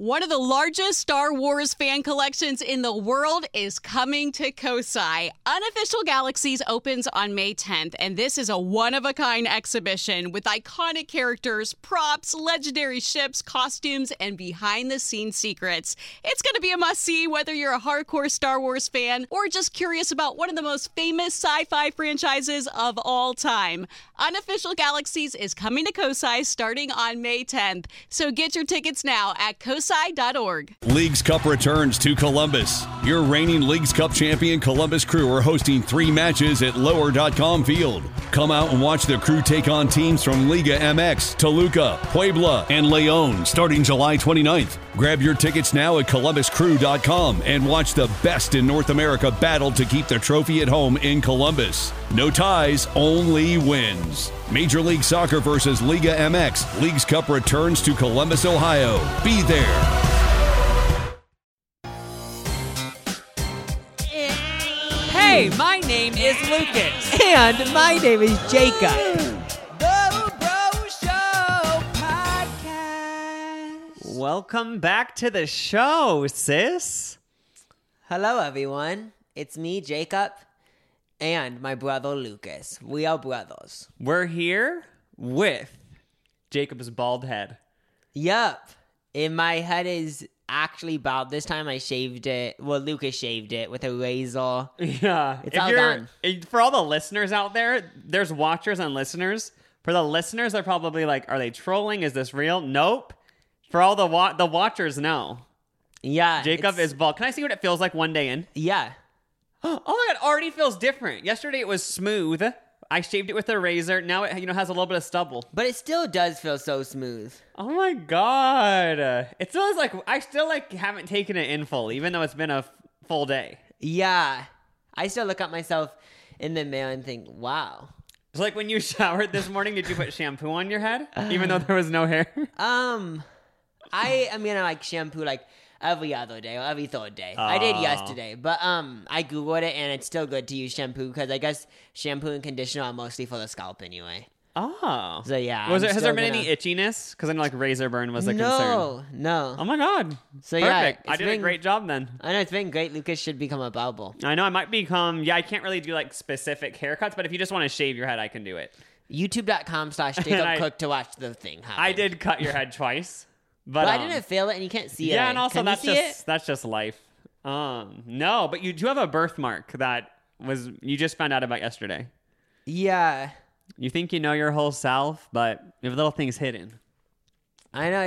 One of the largest Star Wars fan collections in the world is coming to Kosai. Unofficial Galaxies opens on May 10th, and this is a one-of-a-kind exhibition with iconic characters, props, legendary ships, costumes, and behind-the-scenes secrets. It's going to be a must-see whether you're a hardcore Star Wars fan or just curious about one of the most famous sci-fi franchises of all time. Unofficial Galaxies is coming to Kosai starting on May 10th, so get your tickets now at kosai.org. Leagues Cup returns to Columbus. Your reigning Leagues Cup champion Columbus Crew are hosting 3 matches at Lower.com Field. Come out and watch the Crew take on teams from Liga MX, Toluca, Puebla, and León starting July 29th. Grab your tickets now at columbuscrew.com and watch the best in North America battle to keep the trophy at home in Columbus. No ties, only wins. Major League Soccer versus Liga MX. Leagues Cup returns to Columbus, Ohio. Be there. Hey, my name is Lucas. And my name is Jacob. Welcome back to the show, sis. Hello, everyone. It's me, Jacob, and my brother, Lucas. We are brothers. We're here with Jacob's bald head. Yup. And my head is actually bald. This time I shaved it. Well, Lucas shaved it with a razor. Yeah. It's all done. For all the listeners out there, there's watchers and listeners. For the listeners, they're probably like, are they trolling? Is this real? Nope. For all the watchers, no. Yeah. Jacob is bald. Can I see what it feels like one day in? Yeah. Oh my God, it already feels different. Yesterday it was smooth. I shaved it with a razor. Now it has a little bit of stubble. But it still does feel so smooth. Oh my God. It feels like I still haven't taken it in full, even though it's been a full day. Yeah. I still look at myself in the mirror and think, wow. It's like when you showered this morning, did you put shampoo on your head? Even though there was no hair? I am gonna shampoo every other day or every third day. I did yesterday, but I Googled it and it's still good to use shampoo because I guess shampoo and conditioner are mostly for the scalp anyway. Oh. So yeah. Has there been any itchiness? Because I know razor burn was a concern. No. Oh my God. So perfect. Yeah, I did a great job then. I know, it's been great. Lucas should become a barber. I know, I might become, I can't really do specific haircuts, but if you just want to shave your head, I can do it. YouTube.com/Jacob Cook to watch the thing happen. I did cut your head twice. But I didn't feel it and you can't see it. Yeah, and also that's just life. No, but you do have a birthmark that you just found out about yesterday. Yeah. You think you know your whole self, but you have little things hidden. I know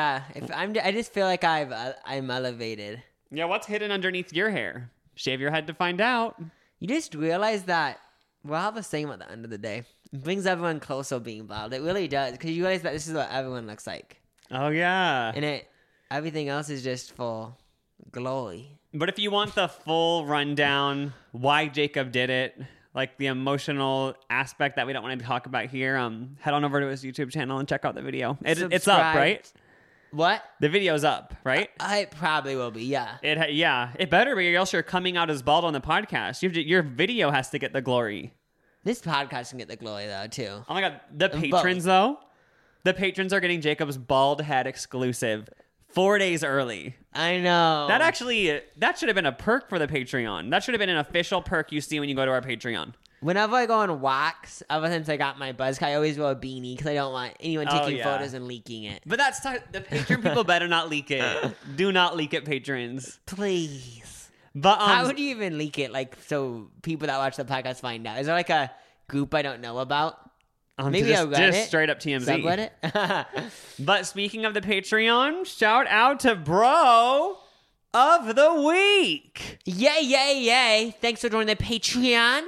I just feel like I'm elevated. Yeah, what's hidden underneath your hair? Shave your head to find out. You just realize that we're all the same at the end of the day. It brings everyone closer being bald. It really does, because you realize that this is what everyone looks like. Oh, yeah. And everything else is just for glory. But if you want the full rundown, why Jacob did it, the emotional aspect that we don't want to talk about here, head on over to his YouTube channel and check out the video. It's up, right? What? The video's up, right? It probably will be, yeah. It better be, or else you're coming out as bald on the podcast. Your video has to get the glory. This podcast can get the glory, though, too. Oh, my God. The patrons, though? The patrons are getting Jacob's bald head exclusive 4 days early. I know. That should have been a perk for the Patreon. That should have been an official perk you see when you go to our Patreon. Whenever I go on wax, ever since I got my buzz cut, I always wear a beanie because I don't want anyone taking photos and leaking it. But the Patreon people better not leak it. Do not leak it, patrons. Please. But how would you even leak it, so people that watch the podcast find out? Is there a group I don't know about? Maybe I read just straight up TMZ. Subreddit? But speaking of the Patreon, shout out to Bro of the Week. Yay. Thanks for joining the Patreon.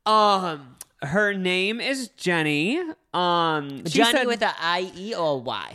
Her name is Jenny. Jenny said, with an I-E or a Y?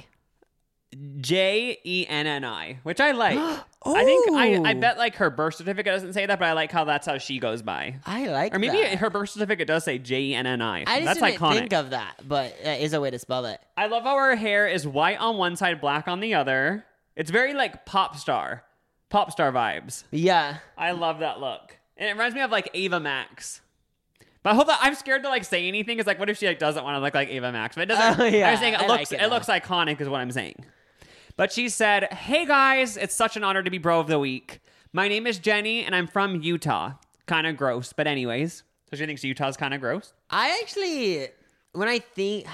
Jenni, which I like. I bet her birth certificate doesn't say that, but I like how that's how she goes by. I like that. Or maybe her birth certificate does say Jenni. I just that's didn't iconic. think of that, but that is a way to spell it. I love how her hair is white on one side, black on the other. It's very pop star vibes. Yeah. I love that look. And it reminds me of Ava Max. But I hope that I'm scared to say anything. It's what if she doesn't want to look like Ava Max? But it doesn't. Yeah, I'm saying it looks like it looks iconic is what I'm saying. But she said, "Hey guys, it's such an honor to be Bro of the Week. My name is Jenny and I'm from Utah. Kind of gross, but anyways." So she thinks Utah's kind of gross. I actually, when I think,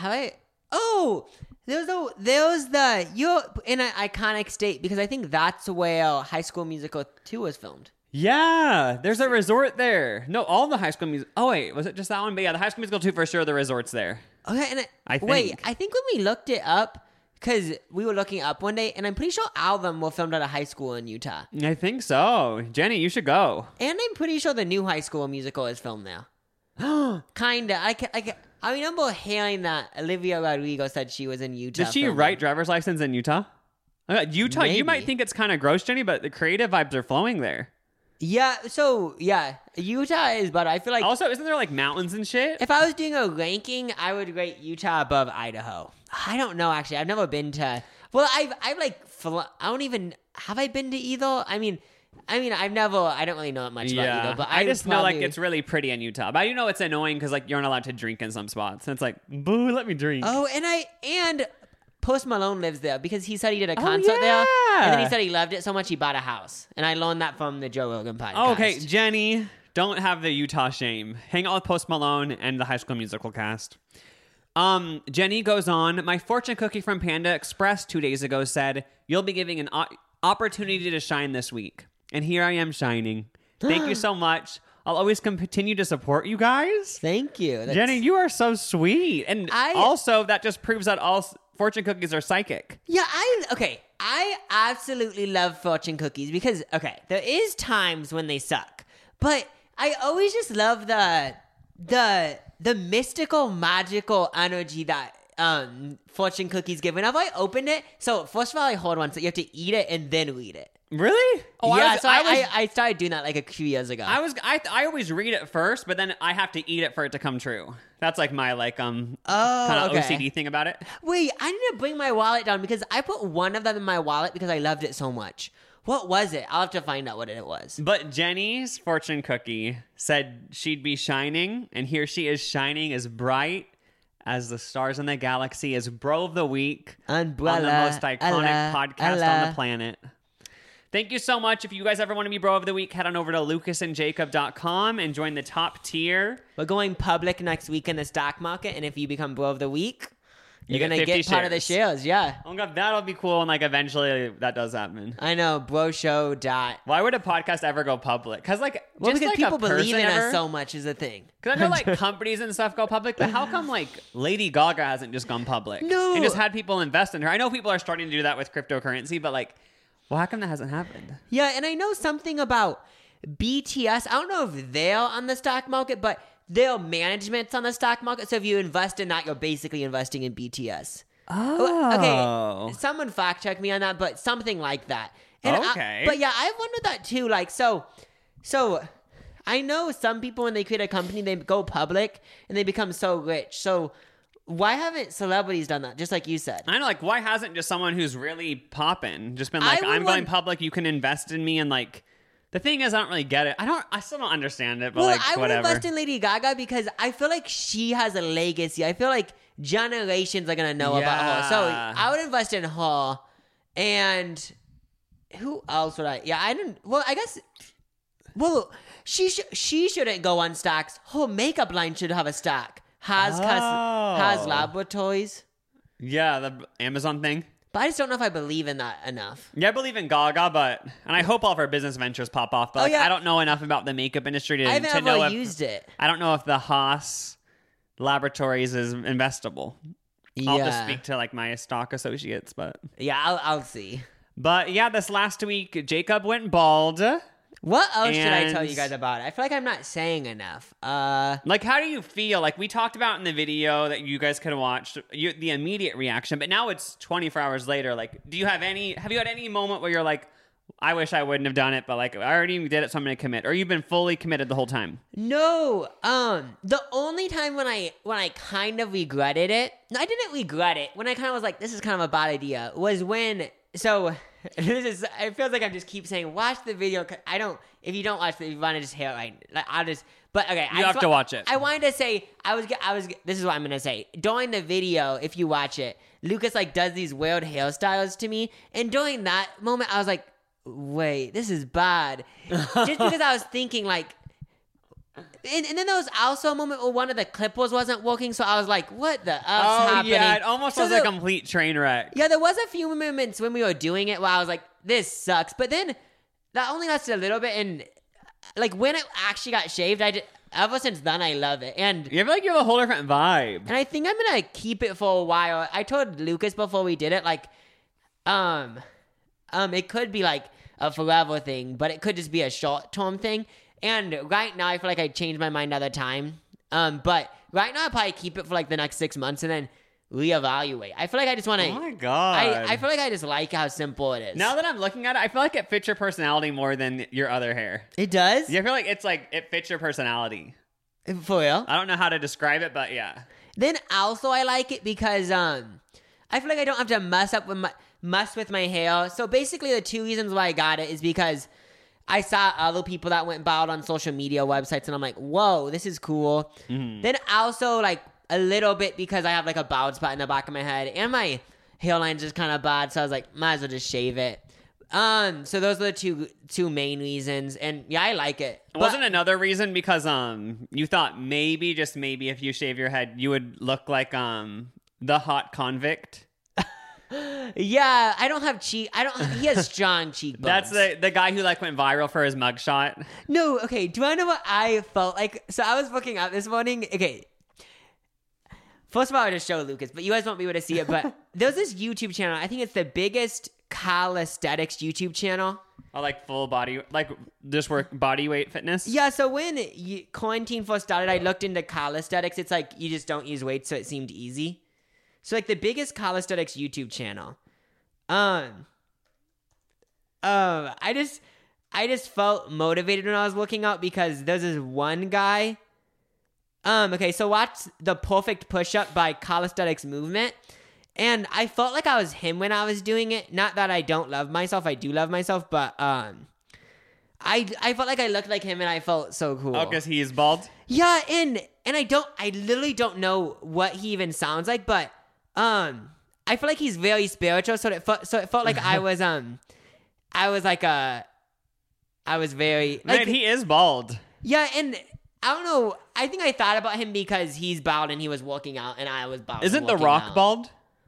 there's you're in an iconic state because I think that's where High School Musical 2 was filmed. Yeah, there's a resort there. No, all the High School Musical. Oh wait, was it just that one? But yeah, the High School Musical 2 for sure. The resort's there. Okay, and I think when we looked it up, because we were looking up one day, and I'm pretty sure all of them were filmed at a high school in Utah. I think so. Jenny, you should go. And I'm pretty sure the new High School Musical is filmed there. Kinda. I remember hearing that Olivia Rodrigo said she was in Utah. Did she filming. write driver's license in Utah? Utah, Maybe. You might think it's kind of gross, Jenny, but the creative vibes are flowing there. Yeah, so, yeah, Utah is better. I feel like... Also, isn't there like mountains and shit? If I was doing a ranking, I would rate Utah above Idaho. I don't know, actually. I've never been to... Well, I've like... I don't even... Have I been to either? I mean, I've never... I don't really know much about either, but I just know like it's really pretty in Utah. But I know it's annoying because like you're not allowed to drink in some spots. And it's like, boo, let me drink. Oh, and Post Malone lives there because he said he did a concert there. And then he said he loved it so much he bought a house. And I learned that from the Joe Rogan podcast. Okay, Jenny, don't have the Utah shame. Hang out with Post Malone and the High School Musical cast. Jenny goes on, "My fortune cookie from Panda Express 2 days ago said, you'll be giving an opportunity to shine this week. And here I am shining. Thank you so much. I'll always continue to support you guys." Thank you. Jenny, you are so sweet. And also, that just proves that all fortune cookies are psychic. Yeah, I absolutely love fortune cookies because, there is times when they suck. But I always just love the mystical, magical energy that fortune cookies give. Whenever I opened it, so first of all, I hold one, so you have to eat it and then read it. Really? Oh, yeah, I started doing that like a few years ago. I always read it first, but then I have to eat it for it to come true. That's like my kind of OCD thing about it. Wait, I need to bring my wallet down because I put one of them in my wallet because I loved it so much. What was it? I'll have to find out what it was. But Jenny's fortune cookie said she'd be shining, and here she is shining as bright as the stars in the galaxy, as Bro of the Week Umbrella, on the most iconic podcast on the planet. Thank you so much. If you guys ever want to be Bro of the Week, head on over to lucasandjacob.com and join the top tier. We're going public next week in the stock market, and if you become Bro of the Week, you're going to get 50 part of the shares, yeah. Oh, God, that'll be cool, and like eventually that does happen. I know, broshow. Why would a podcast ever go public? Because because people believe in us so much is a thing. Because I know like companies and stuff go public, but how come like Lady Gaga hasn't just gone public? No. And just had people invest in her? I know people are starting to do that with cryptocurrency, but like, well, how come that hasn't happened? Yeah, and I know something about BTS. I don't know if they're on the stock market, but their management's on the stock market. So if you invest in that, you're basically investing in BTS. Oh. Okay, someone fact check me on that, but something like that. And okay. But yeah, I've wondered that too. Like, so I know some people when they create a company, they go public and they become so rich. So why haven't celebrities done that? Just like you said. I know, like, why hasn't just someone who's really popping just been like, I'm going public, you can invest in me, and like, the thing is, I don't really get it. I still don't understand it, but like, I whatever. would invest in Lady Gaga because I feel like she has a legacy. I feel like generations are gonna know about her. So I would invest in her. And who else would I? Yeah, I didn't. Well, I guess. Well, she shouldn't go on stocks. Her makeup line should have a stock. Has Laboratories. Yeah, the Amazon thing. But I just don't know if I believe in that enough. Yeah, I believe in Gaga, and I hope all of her business ventures pop off. But I don't know enough about the makeup industry to know if used it. I don't know if the Haas Laboratories is investable. Yeah. I'll just speak to like my stock associates, but yeah, I'll see. But yeah, this last week Jacob went bald. What else should I tell you guys about it? I feel like I'm not saying enough. Like, how do you feel? Like, we talked about in the video that you guys could have watched the immediate reaction, but now it's 24 hours later. Like, have you had any moment where you're like, I wish I wouldn't have done it, but like, I already did it, so I'm going to commit? Or you've been fully committed the whole time? No. The only time when I kind of regretted it, I didn't regret it, when I kind of was like, this is kind of a bad idea, was when, it feels like I just keep saying, watch the video. If you don't watch it, if you want to just hear it, right? Like, But okay, You have to watch it. I wanted to say this is what I'm gonna say. During the video, if you watch it, Lucas like does these weird hairstyles to me, and during that moment, I was like, wait, this is bad. Just because I was thinking like. And then there was also a moment where one of the clippers wasn't working, so I was like, what the happening? Yeah, it almost was a complete train wreck. Yeah, there was a few moments when we were doing it where I was like, this sucks. But then that only lasted a little bit, and like when it actually got shaved, ever since then I love it. And You feel like you have a whole different vibe. and I think I'm gonna keep it for a while. I told Lucas before we did it, like, it could be like a forever thing, but it could just be a short-term thing. And right now, I feel like I changed my mind another time. But right now, I'll probably keep it for like the next 6 months and then reevaluate. I feel like I just want to. Oh my God. I feel like I just like how simple it is. Now that I'm looking at it, I feel like it fits your personality more than your other hair. It does? Yeah, I feel like it's like it fits your personality. For real? I don't know how to describe it, but yeah. Then also I like it because I feel like I don't have to mess with my hair. So basically, the two reasons why I got it is because I saw other people that went bald on social media websites, and I'm like, whoa, this is cool. Mm-hmm. Then also, like, a little bit because I have, like, a bald spot in the back of my head, and my hairline's just kind of bad, so I was like, might as well just shave it. So those are the two main reasons, and yeah, I like it. Wasn't another reason because you thought maybe, just maybe, if you shave your head, you would look like the hot convict? Yeah, I don't have he has strong cheekbones. That's the guy who like went viral for his mugshot. No, okay, do I know what I felt like? So I was looking out this morning. Okay, first of all, I just show Lucas, but you guys won't be able to see it. But there's this YouTube channel. I think it's the biggest calisthenics YouTube channel. Oh, like full body, like just work body weight fitness? Yeah, so when quarantine first started, I looked into calisthenics. It's like you just don't use weights, so it seemed easy. So, like, the biggest calisthenics YouTube channel. I just felt motivated when I was looking out because there's this one guy. Okay, so watch the Perfect Push-Up by Calisthenics Movement. And I felt like I was him when I was doing it. Not that I don't love myself. I do love myself, but I felt like I looked like him and I felt so cool. Oh, because he is bald? Yeah, and I literally don't know what he even sounds like, but I feel like he's very spiritual, so it felt like I was very like, Man, he is bald. yeah, and I don't know. I think I thought about him because he's bald and he was working out, and I was bald. Isn't The working Rock out. bald?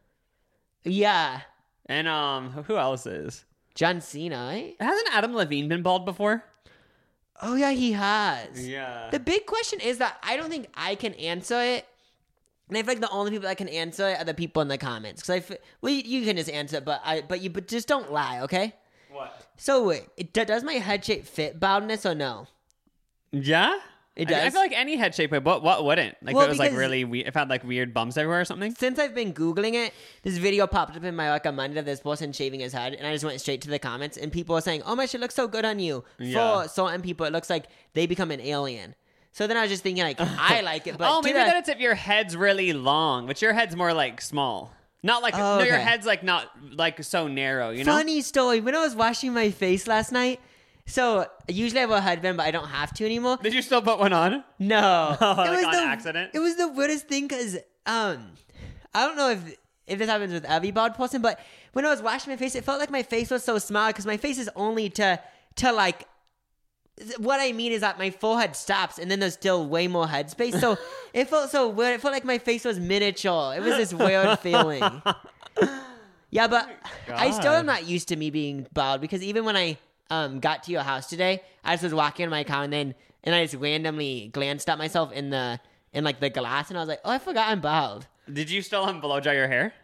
Yeah, And who else is? John Cena. Right? Hasn't Adam Levine been bald before? Oh yeah, he has. Yeah. The big question is that I don't think I can answer it. And I feel like the only people that can answer it are the people in the comments. Because you can just answer it, but just don't lie, okay? What? So, does my head shape fit baldness or no? Yeah? It does. I feel like any head shape would. What wouldn't? Like, Well, if it was like because- really weird, if it had like weird bumps everywhere or something? Since I've been Googling it, this video popped up in my recommended of this person shaving his head, and I just went straight to the comments, and people were saying, oh, my shit looks so good on you. Yeah. For certain people, it looks like they become an alien. So then I was just thinking, like, I like it, but Oh, to maybe the- that it's if your head's really long, but your head's more like small. Not like, Oh, no, your okay. head's like not like so narrow, you know? Funny story. When I was washing my face last night, so usually I wear a headband, but I don't have to anymore. Did you still put one on? No. Like on accident? It was the weirdest thing because I don't know if this happens with every bald person, but when I was washing my face, it felt like my face was so small because my face is only to like. What I mean is that my forehead stops and then there's still way more head space. So it felt so weird. It felt like my face was miniature. It was this weird feeling. Yeah, but I still am not used to me being bald because even when I got to your house today, I just was walking in my car and I just randomly glanced at myself in the glass and I was like, oh, I forgot I'm bald. Did you still blow dry your hair?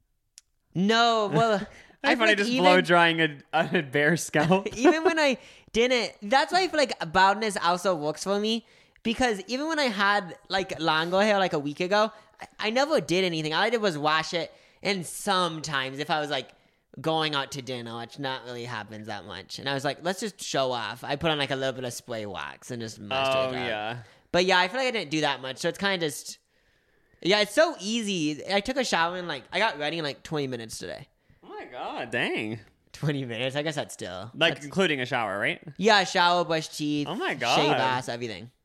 No, well, I feel find like just blow drying a bare scalp. even when I didn't, that's why I feel like baldness also works for me because even when I had like longer hair like a week ago, I never did anything. All I did was wash it, and sometimes if I was like going out to dinner, which not really happens that much, and I was like, let's just show off. I put on like a little bit of spray wax and just messed Oh, it up. yeah. But yeah, I feel like I didn't do that much, so it's kind of just, yeah, it's so easy. I took a shower and I got ready in like 20 minutes today. Oh my God, dang. 20 minutes, I guess that's still Like including a shower, right? yeah, shower, brush teeth. Oh my God. Shave ass, everything.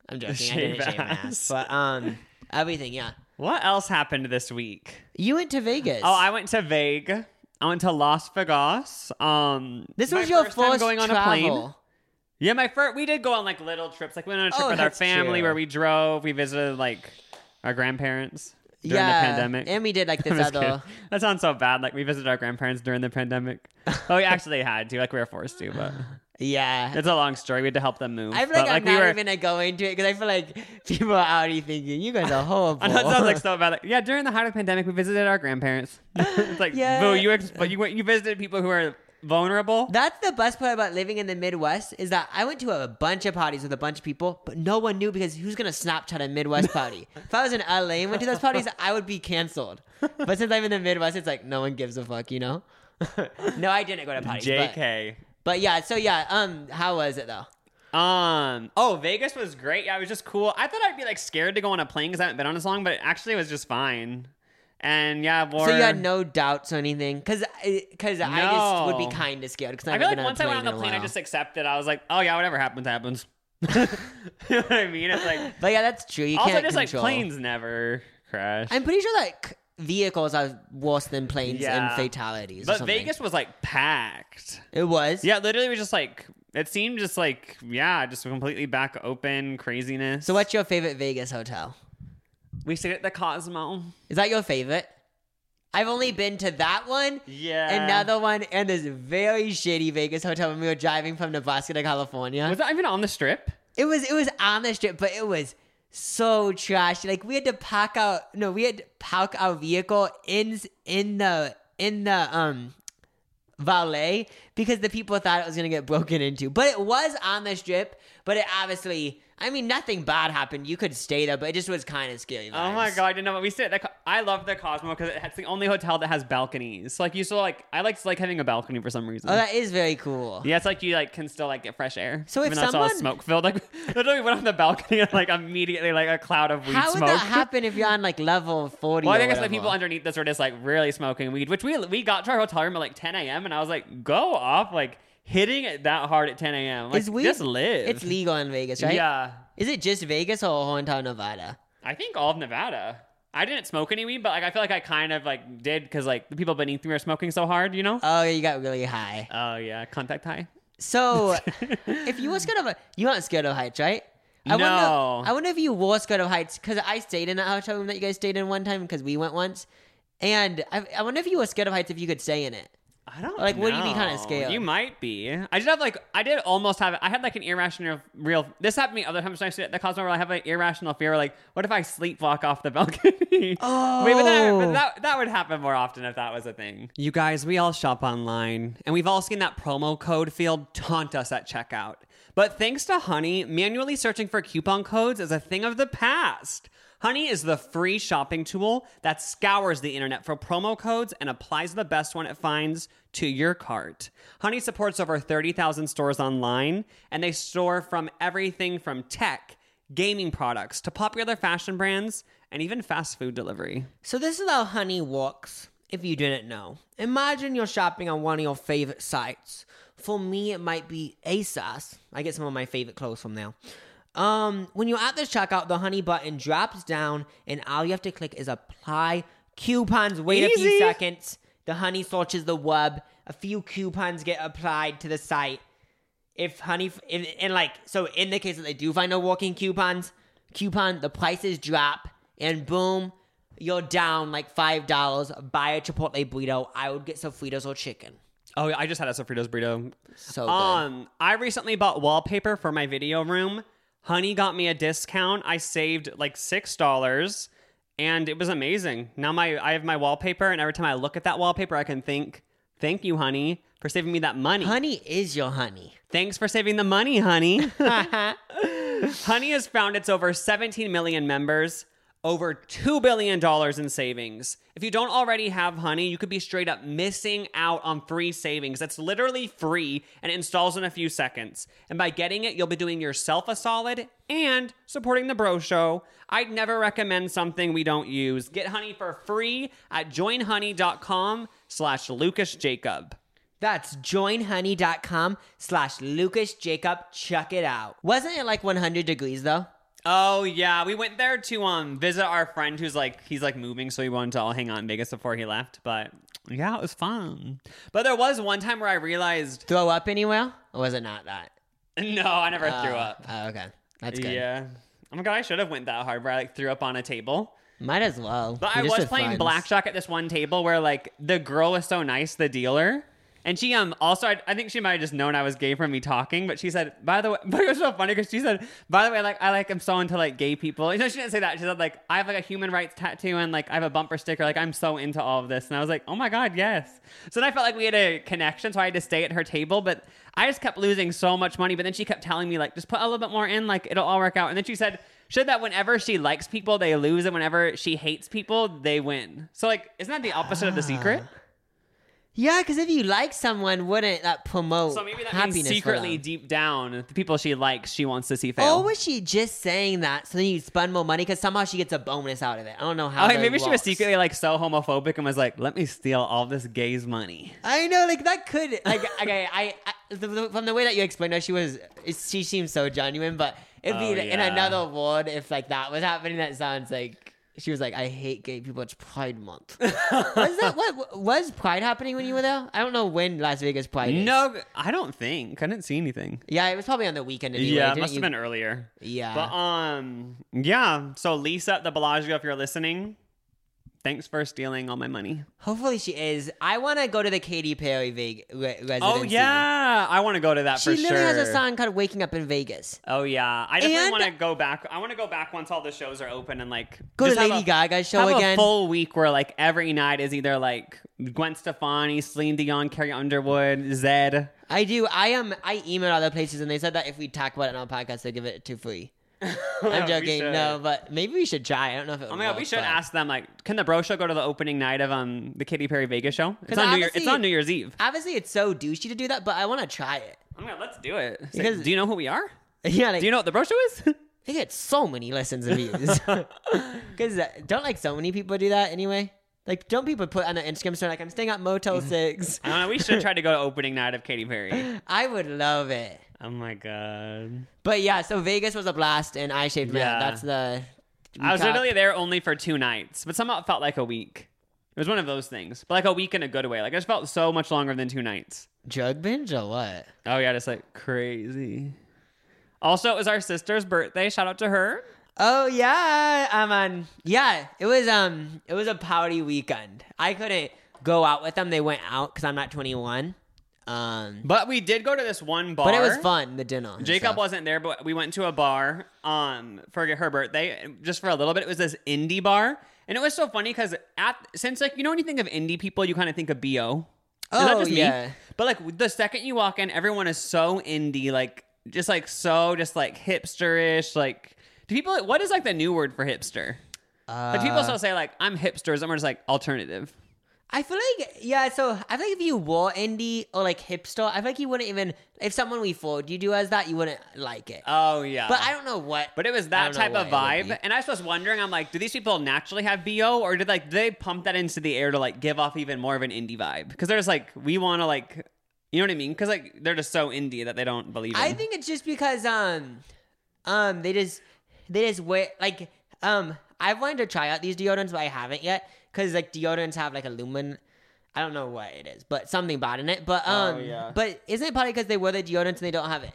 I'm joking. I Shave didn't shave my ass. But everything, yeah. What else happened this week? You went to Vegas. Oh, I went to Vegas. I went to Las Vegas. This my was your first time first going on travel. a plane. Yeah, we did go on like little trips. Like we went on a trip with our that's family true. where we drove. We visited like our grandparents during the pandemic. And we did like this I'm just other. kidding. That sounds so bad. Like we visited our grandparents during the pandemic. Oh, we actually had to. Like we were forced to, but Yeah. it's a long story. We had to help them move. I feel like But, I'm not even gonna go into it because I feel like people are already thinking you guys are horrible. I know it sounds like so bad. Like, yeah, during the height of the pandemic, we visited our grandparents. It's like, Yeah. boo, you visited people who are vulnerable. That's the best part about living in the Midwest is that I went to a bunch of parties with a bunch of people, but no one knew because who's gonna Snapchat a Midwest party? If I was in LA and went to those parties, I would be canceled. But since I'm in the Midwest, it's like no one gives a fuck, you know? No, I didn't go to parties. JK. But yeah, so yeah, how was it though? Vegas was great. Yeah, it was just cool. I thought I'd be like scared to go on a plane because I haven't been on as long, but actually it was just fine. And yeah, So you had no doubts or anything? Because I just would be kind of scared. Because I feel like once I went on the plane, I just accepted. I was like, oh yeah, whatever happens, happens. You know what I mean? It's like, But yeah, that's true. You also can't just control. like planes never crash. I'm pretty sure that vehicles are worse than planes Yeah. in fatalities. or But something. Vegas was like packed. It was. Yeah, literally, it was just like it seemed just like just completely back open craziness. So what's your favorite Vegas hotel? We stayed at the Cosmo. Is that your favorite? I've only been to that one, Yeah. another one, and this very shitty Vegas hotel when we were driving from Nebraska to California. Was that even on the strip? It was on the strip, but it was so trashy. Like we had to park our vehicle in the valet because the people thought it was gonna get broken into. But it was on the strip, but it obviously, I mean, nothing bad happened. You could stay there, but it just was kind of scary. Oh my vibes. god, I didn't know. But we stayed at I love the Cosmo because it's the only hotel that has balconies. Like you still I like having a balcony for some reason. Oh, that is very cool. Yeah, it's like you can still get fresh air. So if even though it's all someone- smoke filled, like literally went on the balcony and immediately a cloud of weed How would smoke. that happen if you're on level 40? Well, I or think it's the whatever? people underneath us were just really smoking weed, which we got to our hotel room at 10 a.m. and I was like, go off, hitting it that hard at 10 a.m. Is weed? Just live. It's legal in Vegas, right? Yeah. Is it just Vegas or whole entire Nevada? I think all of Nevada. I didn't smoke any weed, but I feel like I kind of did because the people beneath me were smoking so hard, you know? Oh, you got really high. Oh yeah, contact high. So, if you were scared of you weren't scared of heights, right? No. I wonder if you were scared of heights because I stayed in that hotel room that you guys stayed in one time because we went once, and I wonder if you were scared of heights if you could stay in it. I don't Like, know. would you be kinda scared? You might be. I did have I had an irrational this happened to me other times when I stayed at the Cosmo where I have an irrational fear what if I sleepwalk off the balcony? Oh. Wait, but that would happen more often if that was a thing. You guys, we all shop online and we've all seen that promo code field taunt us at checkout. But thanks to Honey, manually searching for coupon codes is a thing of the past. Honey is the free shopping tool that scours the internet for promo codes and applies the best one it finds to your cart. Honey supports over 30,000 stores online, and they store from everything from tech, gaming products, to popular fashion brands, and even fast food delivery. So this is how Honey works, if you didn't know. Imagine you're shopping on one of your favorite sites. For me, it might be ASOS. I get some of my favorite clothes from there. When you're at the checkout, the Honey button drops down, and all you have to click is apply coupons. Wait a few Easy. seconds. The Honey searches the web. A few coupons get applied to the site. In the case that they do find no working coupon, the prices drop, and boom, you're down $5. Buy a Chipotle burrito. I would get Sofritas or chicken. Oh, I just had a Sofritos burrito. So good. I recently bought wallpaper for my video room. Honey got me a discount. I saved $6, and it was amazing. Now I have my wallpaper, and every time I look at that wallpaper, I can think, thank you, Honey, for saving me that money. Honey is your honey. Thanks for saving the money, Honey. Honey has found its over 17 million members, over $2 billion in savings. If you don't already have Honey, you could be straight up missing out on free savings. It's literally free and it installs in a few seconds. And by getting it, you'll be doing yourself a solid and supporting the Bro Show. I'd never recommend something we don't use. Get Honey for free at joinhoney.com/LucasJacob. That's joinhoney.com/LucasJacob. Check it out. Wasn't it 100 degrees though? Oh yeah, we went there to visit our friend who's he's moving, so we wanted to all hang out in Vegas before he left. But yeah, it was fun. But there was one time where I realized Throw up anywhere? Or was it not that? no, I never threw up. Oh, okay. That's good. Yeah. Oh my god, I should have went that hard where I threw up on a table. Might as well. But You're I just was with playing friends. blackjack at this one table where the girl was so nice, the dealer. And she also I think she might have just known I was gay from me talking, but she said, by the way, but it was so funny because she said, by the way, I am so into gay people. You know, she didn't say that. She said I have a human rights tattoo and I have a bumper sticker. I'm so into all of this. And I was like, oh my god, yes. So then I felt like we had a connection, so I had to stay at her table, but I just kept losing so much money. But then she kept telling me just put a little bit more in, it'll all work out. And then she said that whenever she likes people, they lose, and whenever she hates people, they win. So isn't that the opposite of The Secret? Yeah, because if you like someone, wouldn't that promote So maybe that happiness means for secretly them? deep down, the people she likes, she wants to see fail. Or was she just saying that so then you spend more money because somehow she gets a bonus out of it? I don't know how. Maybe she was works. secretly so homophobic and was like, let me steal all this gay's money. I know, that could okay. From the way that you explained her, she seems so genuine, but it'd be in yeah. another world if that was happening. That sounds like she was like, I hate gay people. It's Pride Month. Was Pride happening when you were there? I don't know when Las Vegas Pride is. No, I don't think. I didn't see anything. Yeah, it was probably on the weekend anyway. Yeah, it didn't must you? have been earlier. Yeah. But yeah. So Lisa at the Bellagio, if you're listening, thanks for stealing all my money. Hopefully she is. I want to go to the Katy Perry residency. Oh yeah, I want to go to that She for sure. literally has a song called "Waking Up in Vegas." Oh yeah, I definitely And- want to go back. I want to go back once all the shows are open and Go just to have Lady a- Gaga's show have again. a full week where every night is either Gwen Stefani, Celine Dion, Carrie Underwood, Zed. I do. I emailed other places and they said that if we talk about it on our podcast, they give it to free. I'm joking. No, but maybe we should try. I don't know if it would Oh my god, work, we should but- ask them can the Bro Show go to the opening night of the Katy Perry Vegas show? It's 'Cause on obviously- New Year's Eve. Obviously, it's so douchey to do that, but I want to try it. Oh my god, let's do it. Because- do you know who we are? Yeah, Do you know what the Bro Show is? they get so many listens and views. Because don't so many people do that anyway? Don't people put on their Instagram story I'm staying at Motel 6? I don't know. We should try to go to opening night of Katy Perry. I would love it. Oh my god. But yeah, so Vegas was a blast, and I Shaved Man. Yeah. That's the. I was recap. literally there only for 2 nights, but somehow it felt like a week. It was one of those things, but a week in a good way. It just felt so much longer than 2 nights. Drug binge or what? Oh yeah, just crazy. Also, it was our sister's birthday. Shout out to her. Oh yeah, yeah, it was a party weekend. I couldn't go out with them. They went out because I'm not 21. But we did go to this one bar. But it was fun. The dinner. and Jacob stuff. wasn't there, but we went to a bar for her birthday just for a little bit. It was this indie bar, and it was so funny because since when you think of indie people, you kind of think of BO. Is that Oh, just yeah. me? But the second you walk in, everyone is so indie, just hipsterish. Do people? What is the new word for hipster? People still say I'm hipsters. I'm just alternative. I feel so I feel if you wore indie or hipster, I feel you wouldn't even, if someone we followed you do as that, you wouldn't like it. Oh yeah. But I don't know what. But it was I that don't know type what of it would vibe. be. And I was just wondering, I'm do these people naturally have BO or do they pump that into the air to give off even more of an indie vibe? Because there's we want to you know what I mean? Because they're just so indie that they don't believe in. I think it's just because they just wear I've wanted to try out these deodorants, but I haven't yet because deodorants have a lumen. I don't know what it is, but something bad in it. But yeah. but isn't it probably because they wear the deodorants and they don't have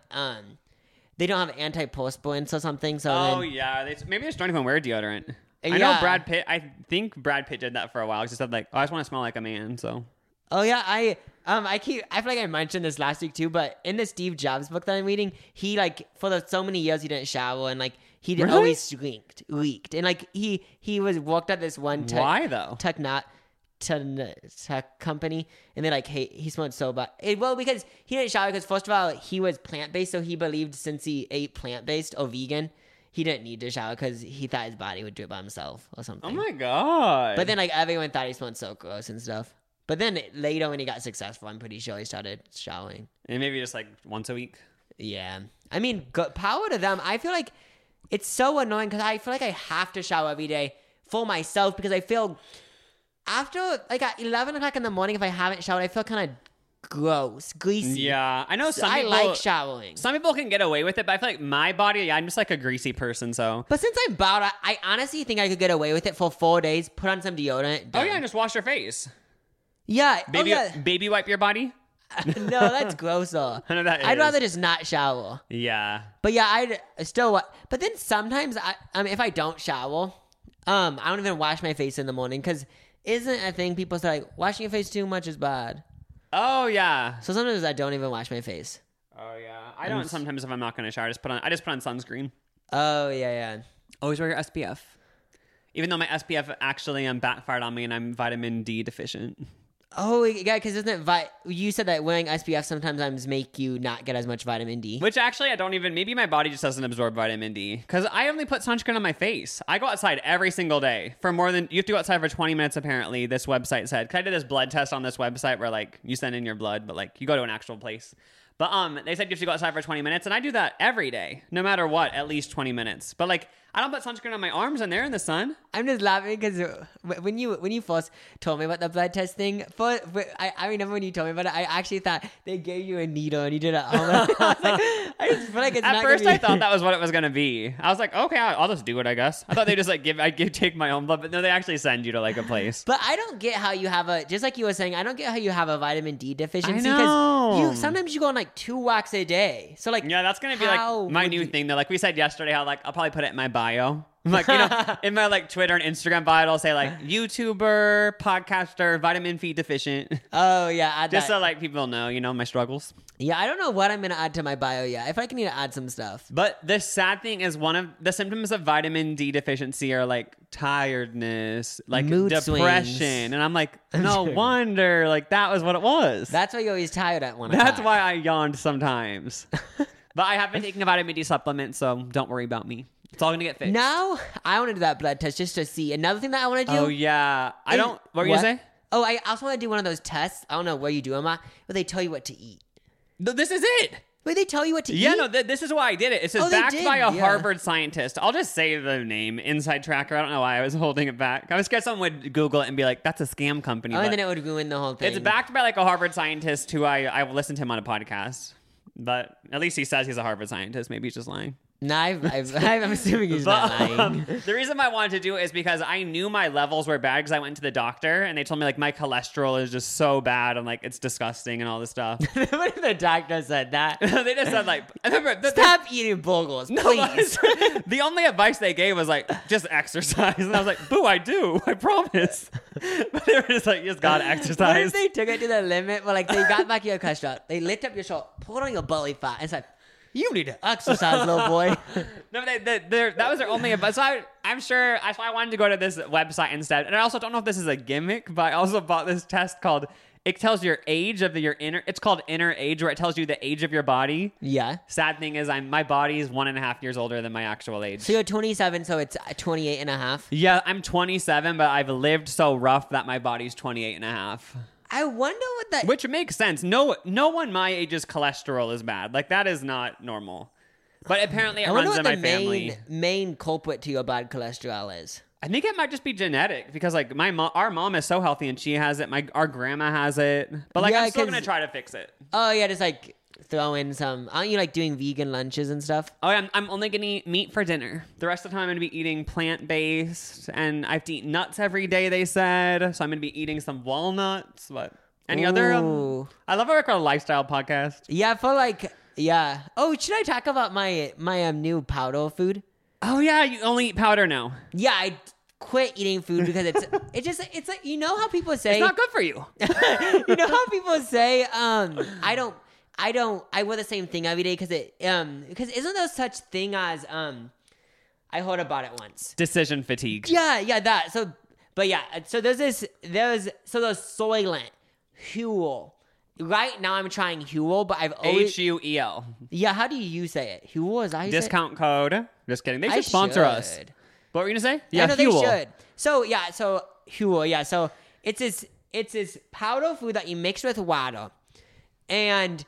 antiperspirants or something? So Oh then, yeah, maybe they just don't even wear deodorant. I know Yeah. Brad Pitt. I think Brad Pitt did that for a while. He just said I just want to smell like a man. So Oh yeah, I feel I mentioned this last week too, but in the Steve Jobs book that I'm reading, he for so many years he didn't shower and he Really? always leaked and he worked at this one why though? tech company and they he smelled so bad. Because he didn't shower because first of all he was plant-based, so he believed since he ate plant-based or vegan he didn't need to shower because he thought his body would do it by himself or something. Oh my god. But then everyone thought he smelled so gross and stuff. But then later when he got successful, I'm pretty sure he started showering. and maybe just once a week. Yeah. I mean, power to them. I feel it's so annoying because I feel I have to shower every day for myself because I feel after at 11 o'clock in the morning, if I haven't showered, I feel kind of gross, greasy. Yeah, I know some I people like showering. Some people can get away with it, but I feel like my body, I'm just like a greasy person, so. But since I'm bald, I honestly think I could get away with it for 4 days. Put on some deodorant. Oh done. yeah, and just wash your face. Yeah. Baby wipe your body? No, that's gross though. I know that I'd is. rather just not shower. Yeah. But yeah, I'd still. But then sometimes if I don't shower, I don't even wash my face in the morning because isn't a thing people say like washing your face too much is bad. Oh yeah. So sometimes I don't even wash my face. Oh yeah. I don't sometimes if I'm not gonna shower. I just put on sunscreen. Oh yeah. Always wear your SPF. Even though my SPF actually backfired on me and I'm vitamin D deficient. Oh yeah, because isn't it you said that wearing SPF sometimes make you not get as much vitamin D. Which actually I don't even, maybe my body just doesn't absorb vitamin D. Because I only put sunscreen on my face. I go outside every single day for more than, you have to go outside for 20 minutes apparently, this website said. 'Cause I did this blood test on this website where like you send in your blood, but like you go to an actual place. But they said you have to go outside for 20 minutes, and I do that every day, no matter what, at least 20 minutes. But like, I don't put sunscreen on my arms, and they're in the sun. I'm just laughing because when you first told me about the blood test thing, I remember when you told me about it, I actually thought they gave you a needle and you did it. I just feel like it's At not first, gonna I thought that was what it was gonna be. I was like, okay, I'll just do it, I guess. I thought they just like take my own blood, but no, they actually send you to like a place. But I don't get how you have just like you were saying, I don't get how you have a vitamin D deficiency I know. because sometimes you go on like 2 walks a day. So like, Yeah, that's gonna be like my new thing though. Like we said yesterday, how like I'll probably put it in my bio. Like, you know, in my like Twitter and Instagram bio, I'll say like YouTuber, podcaster, vitamin D deficient. Oh yeah, add Just that. so like people know, you know, my struggles. Yeah, I don't know what I'm gonna add to my bio yet. I feel like I need to add some stuff. But the sad thing is one of the symptoms of vitamin D deficiency are like tiredness, like Mood depression. swings. And I'm like, no wonder, like that was what it was. That's why you're always tired at 1 That's o'clock. why I yawned sometimes. But I have been taking a vitamin D supplement, so don't worry about me. It's all gonna get fixed. Now I want to do that blood test just to see. Another thing that I want to do. Oh yeah, I don't. What were you gonna say? Oh, I also want to do one of those tests. I don't know where you do them at, where they tell you what to eat. No, this is it. Wait, they tell you what to eat? Yeah, no, this is why I did it. It says Oh, they backed did, by a yeah. Harvard scientist. I'll just say the name, Inside Tracker. I don't know why I was holding it back. I was scared someone would Google it and be like, that's a scam company. Oh, but and then it would ruin the whole thing. it's backed by like a Harvard scientist who I listened to him on a podcast. But at least he says he's a Harvard scientist. Maybe he's just lying. No, I'm assuming he's not lying. The reason I wanted to do it is because I knew my levels were bad because I went to the doctor and they told me like my cholesterol is just so bad and like it's disgusting and all this stuff. What if the doctor said that? They just said like, I remember Stop eating burgers, please. The only advice they gave was like just exercise, and I was like, "Boo, I do, I promise." But they were just like, "You just gotta What exercise." if they took it to the limit? But like they got back your cholesterol, they lift up your shoulder, put on your belly fat, and said, "You need to exercise, little boy." No, that was their only advice. So I'm sure that's why I wanted to go to this website instead. And I also don't know if this is a gimmick, but I also bought this test called. It tells your age of your inner. It's called Inner Age, where it tells you the age of your body. Yeah. Sad thing is, my body is 1.5 years older than my actual age. So you're 27, so it's 28 and a half. Yeah, I'm 27, but I've lived so rough that my body's 28 and a half. I wonder what that. Which makes sense. No one my age's cholesterol is bad. Like that is not normal. But apparently it I wonder runs in what my the family. main culprit to your bad cholesterol is. I think it might just be genetic because like our mom is so healthy and she has it. Our grandma has it. But like Yeah, I'm still 'cause- gonna try to fix it. Oh yeah, just like throw in some. Aren't you like doing vegan lunches and stuff? Oh, yeah, I'm only gonna eat meat for dinner. The rest of the time I'm gonna be eating plant-based, and I have to eat nuts every day. They said so. I'm gonna be eating some walnuts. But any other? Ooh. I love our lifestyle podcast. Yeah, I feel like yeah. Oh, should I talk about my new powder food? Oh yeah, you only eat powder now. Yeah, I quit eating food because it's like you know how people say It's not good for you. you know how people say I wear the same thing every day because isn't there such thing as I heard about it once. Decision fatigue. Yeah, that. So there's Soylent, Huel. Right now I'm trying Huel, but I've always HUEL. Yeah, how do you say it? Huel is how you say it? Discount code. Just kidding. They should I sponsor us. should. What were you gonna say? I know Huel. they should. So Huel, yeah. So it's this powder food that you mix with water, and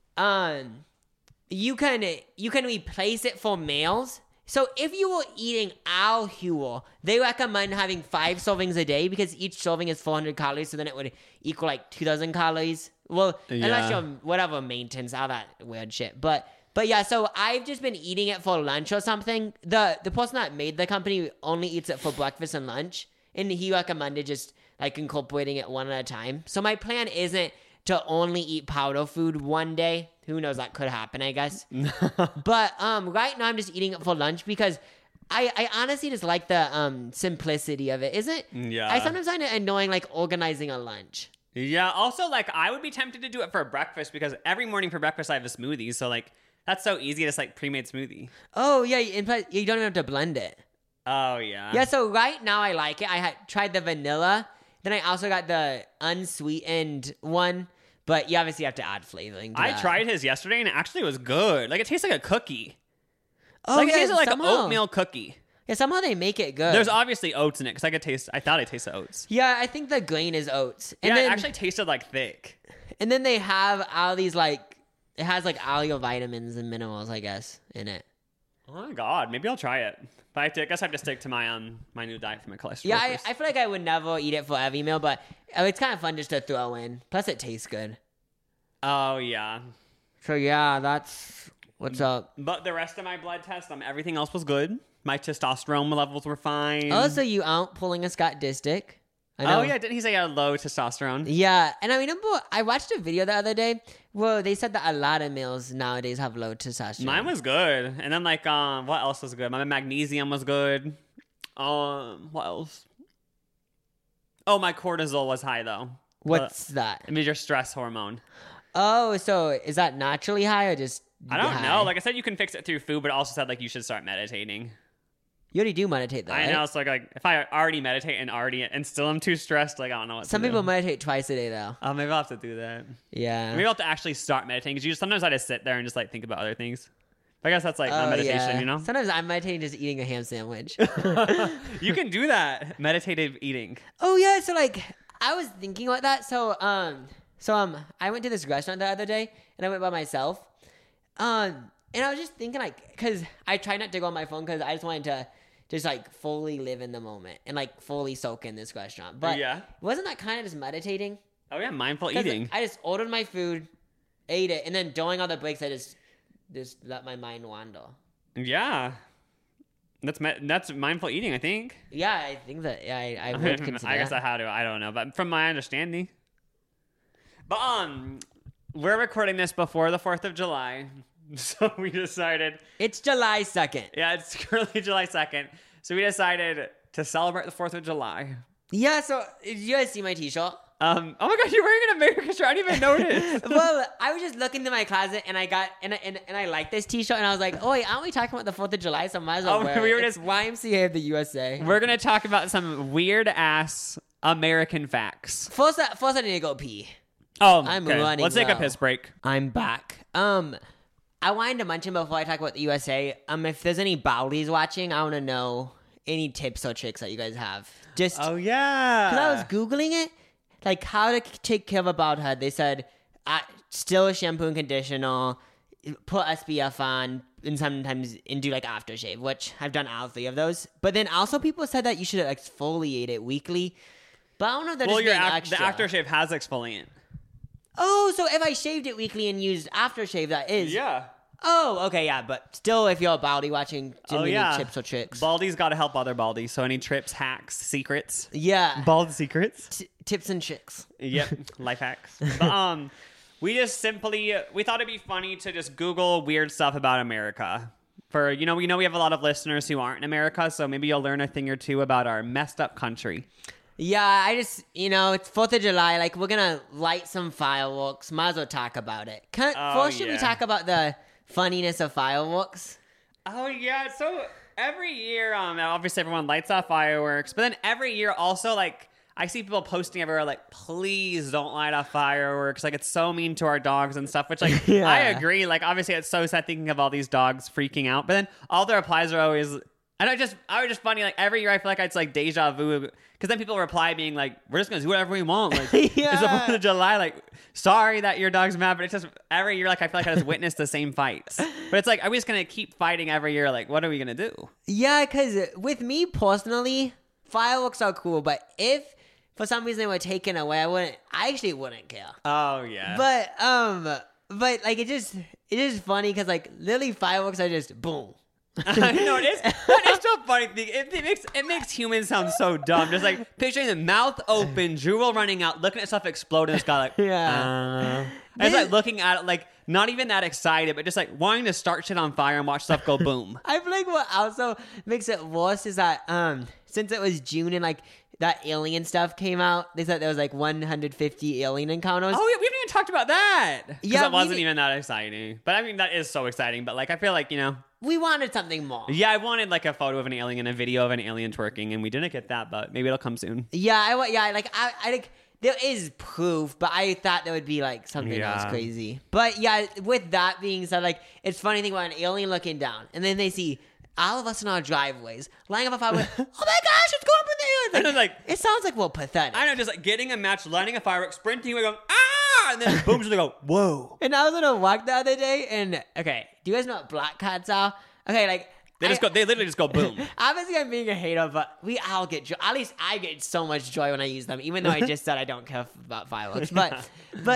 you can replace it for meals. So if you were eating our Huel, they recommend having 5 servings a day because each serving is 400 calories. So then it would equal like 2,000 calories Well, Yeah. unless you're whatever maintenance, all that weird shit. But yeah, so I've just been eating it for lunch or something. The person that made the company only eats it for breakfast and lunch, and he recommended just like incorporating it one at a time. So my plan isn't to only eat powder food one day. Who knows, that could happen, I guess. But right now I'm just eating it for lunch because I honestly just like the simplicity of it. Yeah. I sometimes find it annoying, like organizing a lunch. Yeah. Also, like, I would be tempted to do it for breakfast because every morning for breakfast I have a smoothie. So, like, that's so easy. Just like pre-made smoothie. Oh yeah, in fact, you don't even have to blend it. Oh yeah. Yeah, so right now I like it. I had tried the vanilla, then I also got the unsweetened one, but you obviously have to add flavoring to I that. tried his yesterday and it actually was good. Like, it tastes like a cookie. Oh, Like, yeah, it tastes like an somehow. oatmeal cookie. Yeah, somehow they make it good. There's obviously oats in it because I thought I tasted oats. Yeah, I think the grain is oats. And Yeah, then, it actually tasted like thick. and then they have all these like, it has like all your vitamins and minerals, I guess, in it. Oh my god, maybe I'll try it. But I guess I have to stick to my new diet for my cholesterol. Yeah, first. I feel like I would never eat it for every meal, but it's kind of fun just to throw in. Plus, it tastes good. Oh yeah. So yeah, that's what's up. But the rest of my blood test, everything else was good. My testosterone levels were fine. Oh, so you aren't pulling a Scott Disick? I know. Oh yeah, didn't he say he had low testosterone? Yeah, and I remember I watched a video the other day where they said that a lot of males nowadays have low testosterone. Mine was good. And then like what else was good? My magnesium was good. What else? Oh, my cortisol was high though. What's that? It means your stress hormone. Oh, so is that naturally high or just I don't high? know. Like I said, you can fix it through food, but it also said like you should start meditating. You already do meditate though, I right? know. It's like if I already meditate and still I'm too stressed, like I don't know what Some to people do. meditate twice a day though. Oh, maybe I'll have to do that. Yeah. Maybe I'll have to actually start meditating because sometimes I just sit there and just like think about other things. But I guess that's like my meditation, yeah. you know? Sometimes I'm meditating just eating a ham sandwich. You can do that. Meditative eating. Oh yeah, so like I was thinking about that. So I went to this restaurant the other day and I went by myself. And I was just thinking like, cause I tried not to go on my phone cause I just wanted to just like fully live in the moment and like fully soak in this restaurant. But Yeah. wasn't that kind of just meditating? Oh yeah, mindful 'Cause eating. I just ordered my food, ate it, and then during all the breaks I just let my mind wander. Yeah. That's mindful eating, I think. Yeah, I think that I would consider I guess that. I don't know, but from my understanding. But we're recording this before the 4th of July. So we decided, It's July 2nd. yeah, it's currently July 2nd. So we decided to celebrate the 4th of July. Yeah, so did you guys see my t-shirt? Oh my god, you're wearing an American shirt. I didn't even notice. Well, I was just looking to my closet and I got and I like this t-shirt and I was like, oh wait, aren't we talking about the 4th of July? So I might as well Oh, wear we it. were It's just- YMCA of the USA. We're going to talk about some weird ass American facts. First I need to go pee. Oh, I'm okay. running Let's take a low. piss break. I'm back. I wanted to mention before I talk about the USA, if there's any Bowlies watching, I want to know any tips or tricks that you guys have. Just yeah. because I was Googling it, like how to take care of a bald head. They said, still shampoo and conditioner, put SPF on, and sometimes do like aftershave, which I've done all 3 of those. But then also people said that you should exfoliate it weekly. But I don't know if they're Well, just being the extra. aftershave has exfoliant. Oh, so if I shaved it weekly and used aftershave, that is. Yeah. Oh, okay, yeah, but still, if you're a baldy watching, do Oh, any yeah. tips or tricks? Baldies got to help other baldies. So any trips, hacks, secrets. Yeah, Bald secrets. tips and tricks. Yep. Life hacks. But, we just we thought it'd be funny to just Google weird stuff about America. We know we have a lot of listeners who aren't in America, so maybe you'll learn a thing or two about our messed up country. Yeah, I just, it's 4th of July, like, we're gonna light some fireworks, might as well talk about it. First, should we yeah. talk about the funniness of fireworks? Oh yeah, so every year, obviously everyone lights off fireworks, but then every year also, like, I see people posting everywhere, like, please don't light off fireworks. Like, it's so mean to our dogs and stuff, which, like, Yeah. I agree. Like, obviously it's so sad thinking of all these dogs freaking out, but then all the replies are always, and I was just funny, like, every year I feel like it's, like, deja vu, because then people reply being like, we're just gonna do whatever we want. Like, Yeah. it's the 4th of July, like, sorry that your dog's mad, but it's just, every year, like, I feel like I just witnessed the same fights. But it's like, are we just gonna keep fighting every year? Like, what are we gonna do? Yeah, because with me personally, fireworks are cool, but if for some reason they were taken away, I actually wouldn't care. Oh yeah. But like it is funny because like literally fireworks are just boom. I know it is. That is so funny. It makes humans sound so dumb. Just like picturing the mouth open, drool running out, looking at stuff explode in the sky, like Yeah. And it's like looking at it, like not even that excited, but just like wanting to start shit on fire and watch stuff go boom. I feel like what also makes it worse is that since it was June and like that alien stuff came out, they said there was like 150 alien encounters. Oh, we haven't even talked about that. Yeah, it wasn't even that exciting. But I mean, that is so exciting. But like, I feel like, you know. We wanted something more. Yeah, I wanted like a photo of an alien, a video of an alien twerking, and we didn't get that, but maybe it'll come soon. Yeah, I like there is proof, but I thought there would be like something else crazy. But yeah, with that being said, like it's funny thing about an alien looking down, and then they see all of us in our driveways lining up a fire. Oh my gosh, it's going up in the air! And like it sounds like we're pathetic. I know, just like getting a match, lighting a firework, sprinting, we go ah, and then boom, just go whoa. And I was on a walk the other day, and okay, do you guys know what black cats are? Okay, like. They literally just go boom. Obviously, I'm being a hater, but we all get joy. At least I get so much joy when I use them, even though I just said I don't care about fireworks. But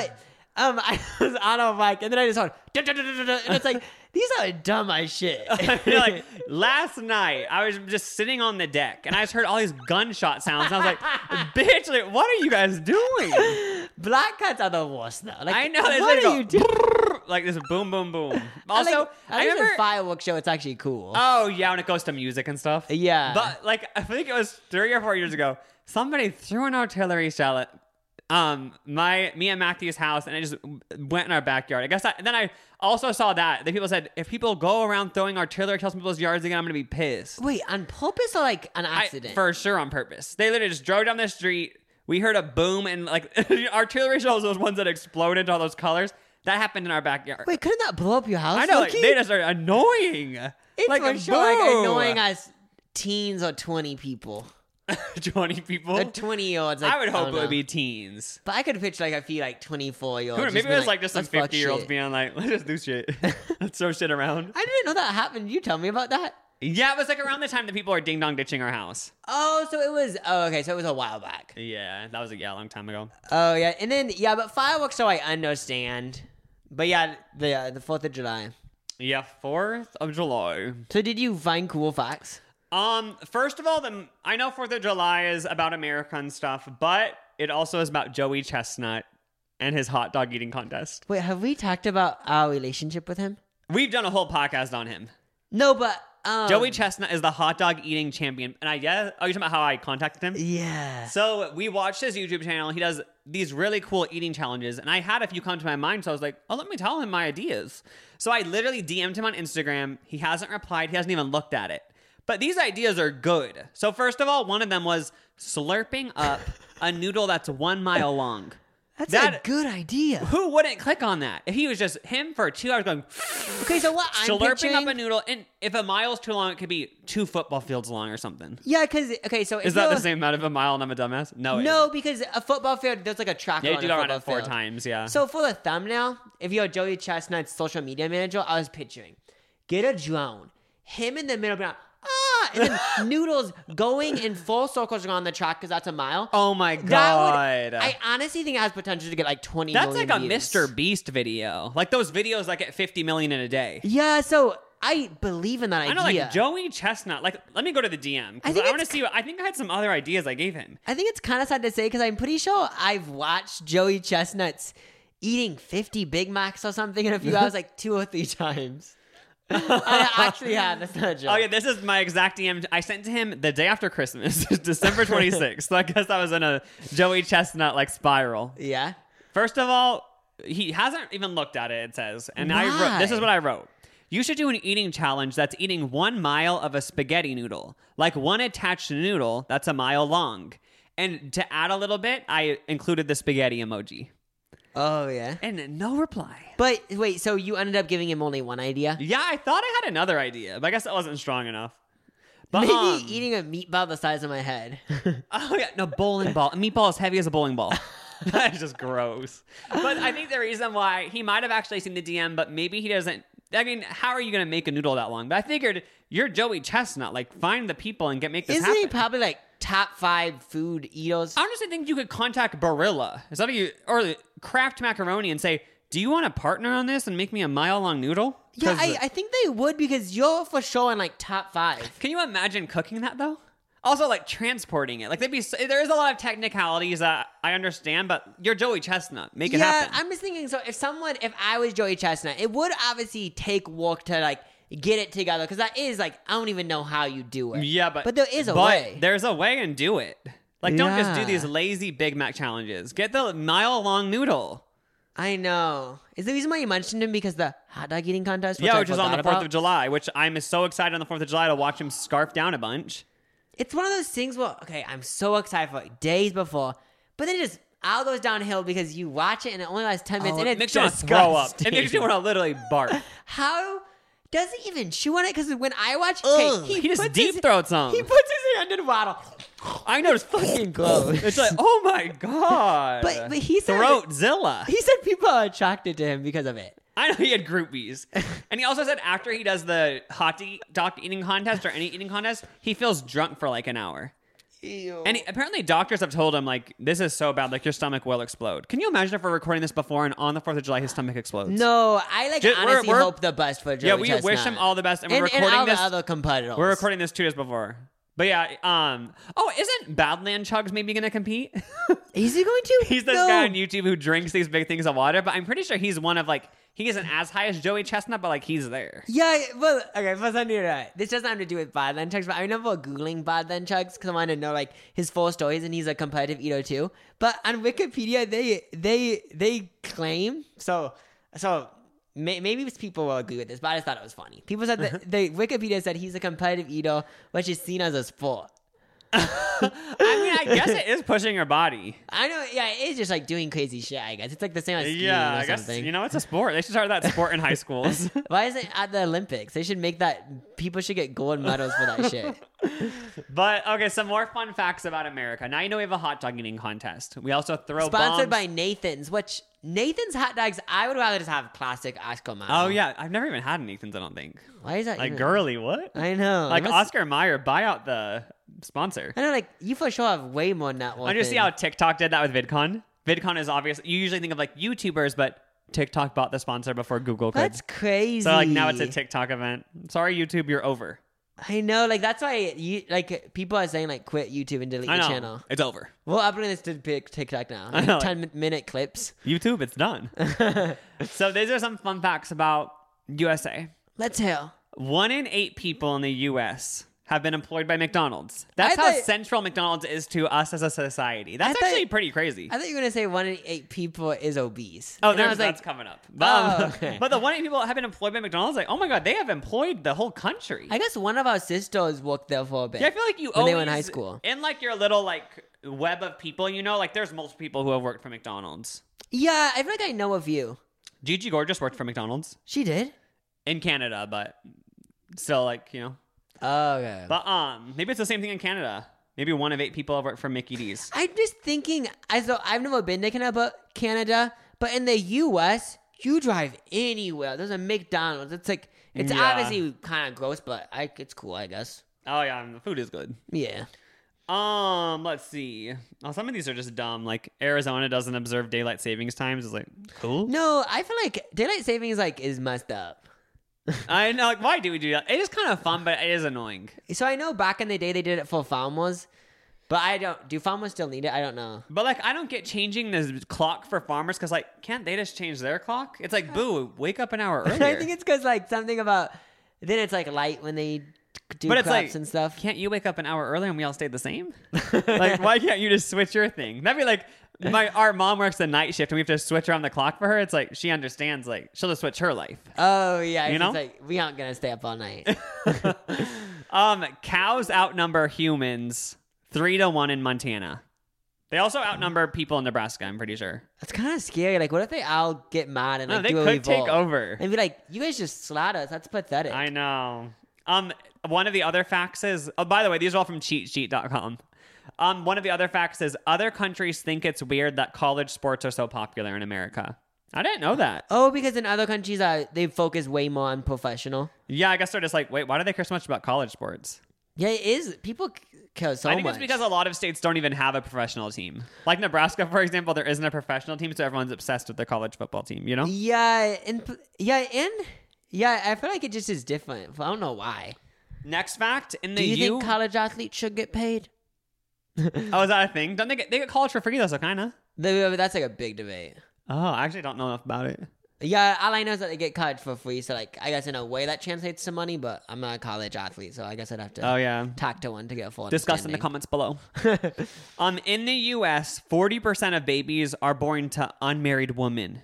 I was on a bike, and then I just heard, and it's like, these are dumb as shit. Like, last night, I was just sitting on the deck, and I just heard all these gunshot sounds, and I was like, bitch, like, what are you guys doing? Black cats are the worst, though. Like, I know. What are you doing? Like this boom, boom, boom. Also, I remember the fireworks show. It's actually cool. Oh yeah, when it goes to music and stuff. Yeah, but like I think it was 3 or 4 years ago, somebody threw an artillery shell at me and Matthew's house, and it just went in our backyard. I guess then I also saw that people said if people go around throwing artillery shells in people's yards again, I'm gonna be pissed. Wait, on purpose or like an accident? For sure, on purpose. They literally just drove down the street. We heard a boom, and like artillery shells, those ones that explode into all those colors. That happened in our backyard. Wait, couldn't that blow up your house? I know, like, they just are annoying. It's like for sure like annoying as teens or 20 people. 20 people? The 20-year-olds. Like, I would hope it would be teens. But I could picture like a few like 24-year-olds. Maybe it was like just some 50-year-olds being like, let's just do shit. Let's throw shit around. I didn't know that happened. You tell me about that. Yeah, it was like around the time that people were ding-dong ditching our house. Oh, so it was... Oh, okay, so it was a while back. Yeah, that was a long time ago. Oh, yeah. And then, yeah, but fireworks, so I understand. But yeah, the 4th of July. Yeah, 4th of July. So did you find cool facts? First of all, I know 4th of July is about America and stuff, but it also is about Joey Chestnut and his hot dog eating contest. Wait, have we talked about our relationship with him? We've done a whole podcast on him. No, but... Joey Chestnut is the hot dog eating champion. And are you talking about how I contacted him? Yeah. So we watched his YouTube channel. He does these really cool eating challenges. And I had a few come to my mind. So I was like, oh, let me tell him my ideas. So I literally DM'd him on Instagram. He hasn't replied. He hasn't even looked at it. But these ideas are good. So first of all, one of them was slurping up a noodle that's 1 mile long. That's a good idea. Who wouldn't click on that? If he was just him for 2 hours going... Okay, so what I'm slurping up a noodle, and if a mile's too long, it could be 2 football fields long or something. Yeah, because... Okay, so... Is that the same amount of a mile and I'm a dumbass? No, No, because a football field, there's like a track yeah, you do on that a 4 field. times, yeah. So for the thumbnail, if you're Joey Chestnut's social media manager, I was picturing, get a drone, him in the middle, and then noodles going in full circles around the track because that's a mile. Oh my God. I honestly think it has potential to get like 20 That's million like a views. Mr. Beast video. Like those videos that get 50 million in a day. Yeah, so I believe in that idea. I know, like Joey Chestnut. Like, let me go to the DM because I want to see. I think I had some other ideas I gave him. I think it's kind of sad to say because I'm pretty sure I've watched Joey Chestnut's eating 50 Big Macs or something in a few hours like 2 or 3 times. I actually have. That's not a joke. Oh yeah, this is my exact DM. I sent to him the day after Christmas, December 26th. So I guess I was in a Joey Chestnut like spiral. Yeah. First of all, he hasn't even looked at it. It says, and Why? I wrote. This is what I wrote. You should do an eating challenge that's eating 1 mile of a spaghetti noodle, like one attached noodle that's a mile long. And to add a little bit, I included the spaghetti emoji. Oh, yeah. And no reply. But wait, so you ended up giving him only one idea? Yeah, I thought I had another idea, but I guess that wasn't strong enough. But, maybe eating a meatball the size of my head. Oh, yeah. No, bowling ball. A meatball is heavy as a bowling ball. That's just gross. But I think the reason why he might have actually seen the DM, but maybe he doesn't I mean, how are you going to make a noodle that long? But I figured you're Joey Chestnut. Like, find the people and make this Isn't happen. he probably like top 5 food eaters? I honestly think you could contact Barilla. Is that or Kraft Macaroni and say, do you want to partner on this and make me a mile-long noodle? Yeah, I think they would because you're for sure in like top 5. Can you imagine cooking that, though? Also, like, transporting it. Like, there is a lot of technicalities that I understand, but you're Joey Chestnut. Make it happen. Yeah, I'm just thinking, so if I was Joey Chestnut, it would obviously take work to like get it together because that is like, I don't even know how you do it. Yeah, but there is a way. There's a way and do it. Like, don't just do Yeah. these lazy Big Mac challenges. Get the mile-long noodle. I know. Is the reason why you mentioned him because the hot dog eating contest? Yeah, I which is on the forgot 4th about? of July, which I'm so excited on the 4th of July to watch him scarf down a bunch. It's one of those things where, okay, I'm so excited for it days before, but then it just all goes downhill because you watch it and it only lasts 10 minutes and it it's makes you want to throw up. disgusting. It makes you want to literally barf. How does he even chew on it? Because when I watch, He just puts deep his- throats some. He puts his hand in waddle. I know it's Fucking gross. It's like, oh my god. But he said Throatzilla. he said people are attracted to him because of it. I know he had groupies. And he also said after he does the hot dog eating contest or any eating contest, he feels drunk for like an hour. Ew. And apparently doctors have told him, like, this is so bad, like, your stomach will explode. Can you imagine if we're recording this before and on the 4th of July his stomach explodes? No, I like Just- honestly we're- hope the best for Joey Yeah, we Chestnut. wish him all the best. And we're and recording all this. the other competitors. We're recording this 2 days before. But yeah, oh, isn't Badland Chugs maybe going to compete? Is he going to? He's this No. guy on YouTube who drinks these big things of water, but I'm pretty sure he's one of, like, he isn't as high as Joey Chestnut, but, like, he's there. Yeah, well, okay, first I need to. This doesn't have to do with Badland Chugs, but I remember Googling Badland Chugs because I wanted to know, like, his full stories, and he's a competitive eater, too. But on Wikipedia, they claim, so maybe people will agree with this, but I just thought it was funny. People said that Wikipedia said he's a competitive eater, which is seen as a sport. I mean, I guess it is pushing your body. I know, yeah, it is just like doing crazy shit, I guess. It's like the same as skiing Yeah, or I guess, something. you know, it's a sport. They should start that sport in high schools. Why is it at the Olympics? They should make that, people should get gold medals for that shit. But, okay, some more fun facts about America. Now you know we have a hot dog eating contest. We also throw Sponsored bombs. by Nathan's, which Nathan's hot dogs, I would rather just have classic Oscar Mayer. Oh, yeah. I've never even had Nathan's, I don't think. Why is that Like, even? girly, what? I know. Like, That's- Oscar Mayer, buy out the sponsor. I know, like, you for sure have way more than that one. I just see how TikTok did that with VidCon. VidCon is obvious. You usually think of, like, YouTubers, but TikTok bought the sponsor before Google could. That's crazy. So, like, now it's a TikTok event. Sorry, YouTube, you're over. I know, like, that's why, people are saying, like, quit YouTube and delete I your know. channel. It's over. We'll upload this to TikTok now. I know, like- 10-minute clips. YouTube, it's done. So these are some fun facts about USA. Let's hear. 1 in 8 people in the U.S. have been employed by McDonald's. That's I how thought- central McDonald's is to us as a society. That's I thought- actually pretty crazy. I thought you were going to say 1 in 8 people is obese. Oh, And I was that's like, coming up. okay. But the 1 in 8 people have been employed by McDonald's, like, oh my God, they have employed the whole country. I guess one of our sisters worked there for a bit. Yeah, I feel like you when always, they were in high school. in like your little like web of people, you know, like there's multiple people who have worked for McDonald's. Yeah, I feel like I know a few. Gigi Gorgeous worked for McDonald's She did? in Canada, but still, like, you know. Oh, okay. But maybe it's the same thing in Canada. Maybe 1 of 8 people have worked for Mickey D's. I'm just thinking, I've never been to Canada, but in the U.S., you drive anywhere. There's a McDonald's. It's like, it's Yeah. obviously kind of gross, but it's cool, I guess. Oh yeah, the food is good. Yeah. Let's see. Oh, some of these are just dumb. Like Arizona doesn't observe daylight savings times. It's like, cool. No, I feel like daylight savings is messed up. I know. Like, why do we do that? It is kind of fun, but it is annoying. So I know back in the day they did it for farmers, but I don't. Do farmers still need it? I don't know. But like, I don't get changing the clock for farmers because like, can't they just change their clock? It's like, boo, wake up an hour earlier. I think it's because something about then it's light when they do But it's crops like, and stuff. Can't you wake up an hour early and we all stayed the same? Like, why can't you just switch your thing? That'd be like, our mom works the night shift and we have to switch around the clock for her. It's like, she understands, like, she'll just switch her life. Oh yeah, You it's know? like we aren't gonna stay up all night. Cows outnumber humans 3-1 in Montana. They also outnumber people in Nebraska, I'm pretty sure. That's kind of scary. Like, what if they all get mad and No, they do a could take revolt? over. And be like, you guys just slaughter us. That's pathetic. I know. One of the other facts is, oh, by the way, these are all from cheatsheet.com. One of the other facts is other countries think it's weird that college sports are so popular in America. I didn't know that. Oh, because in other countries, they focus way more on professional. Yeah, I guess they're just like, wait, why do they care so much about college sports? Yeah, it is. People care so much. I think it's because a lot of states don't even have a professional team. Like Nebraska, for example, there isn't a professional team, so everyone's obsessed with their college football team, you know? Yeah, I feel like it just is different. I don't know why. Next fact, in the Do you think college athletes should get paid? Oh, is that a thing? Don't they get college for free though, so kinda? That's like a big debate. Oh, I actually don't know enough about it. Yeah, all I know is that they get college for free. So, like, I guess in a way that translates to money, but I'm not a college athlete, so I guess I'd have to talk to one to get a full Discuss in the comments below. In the U.S., 40% of babies are born to unmarried women.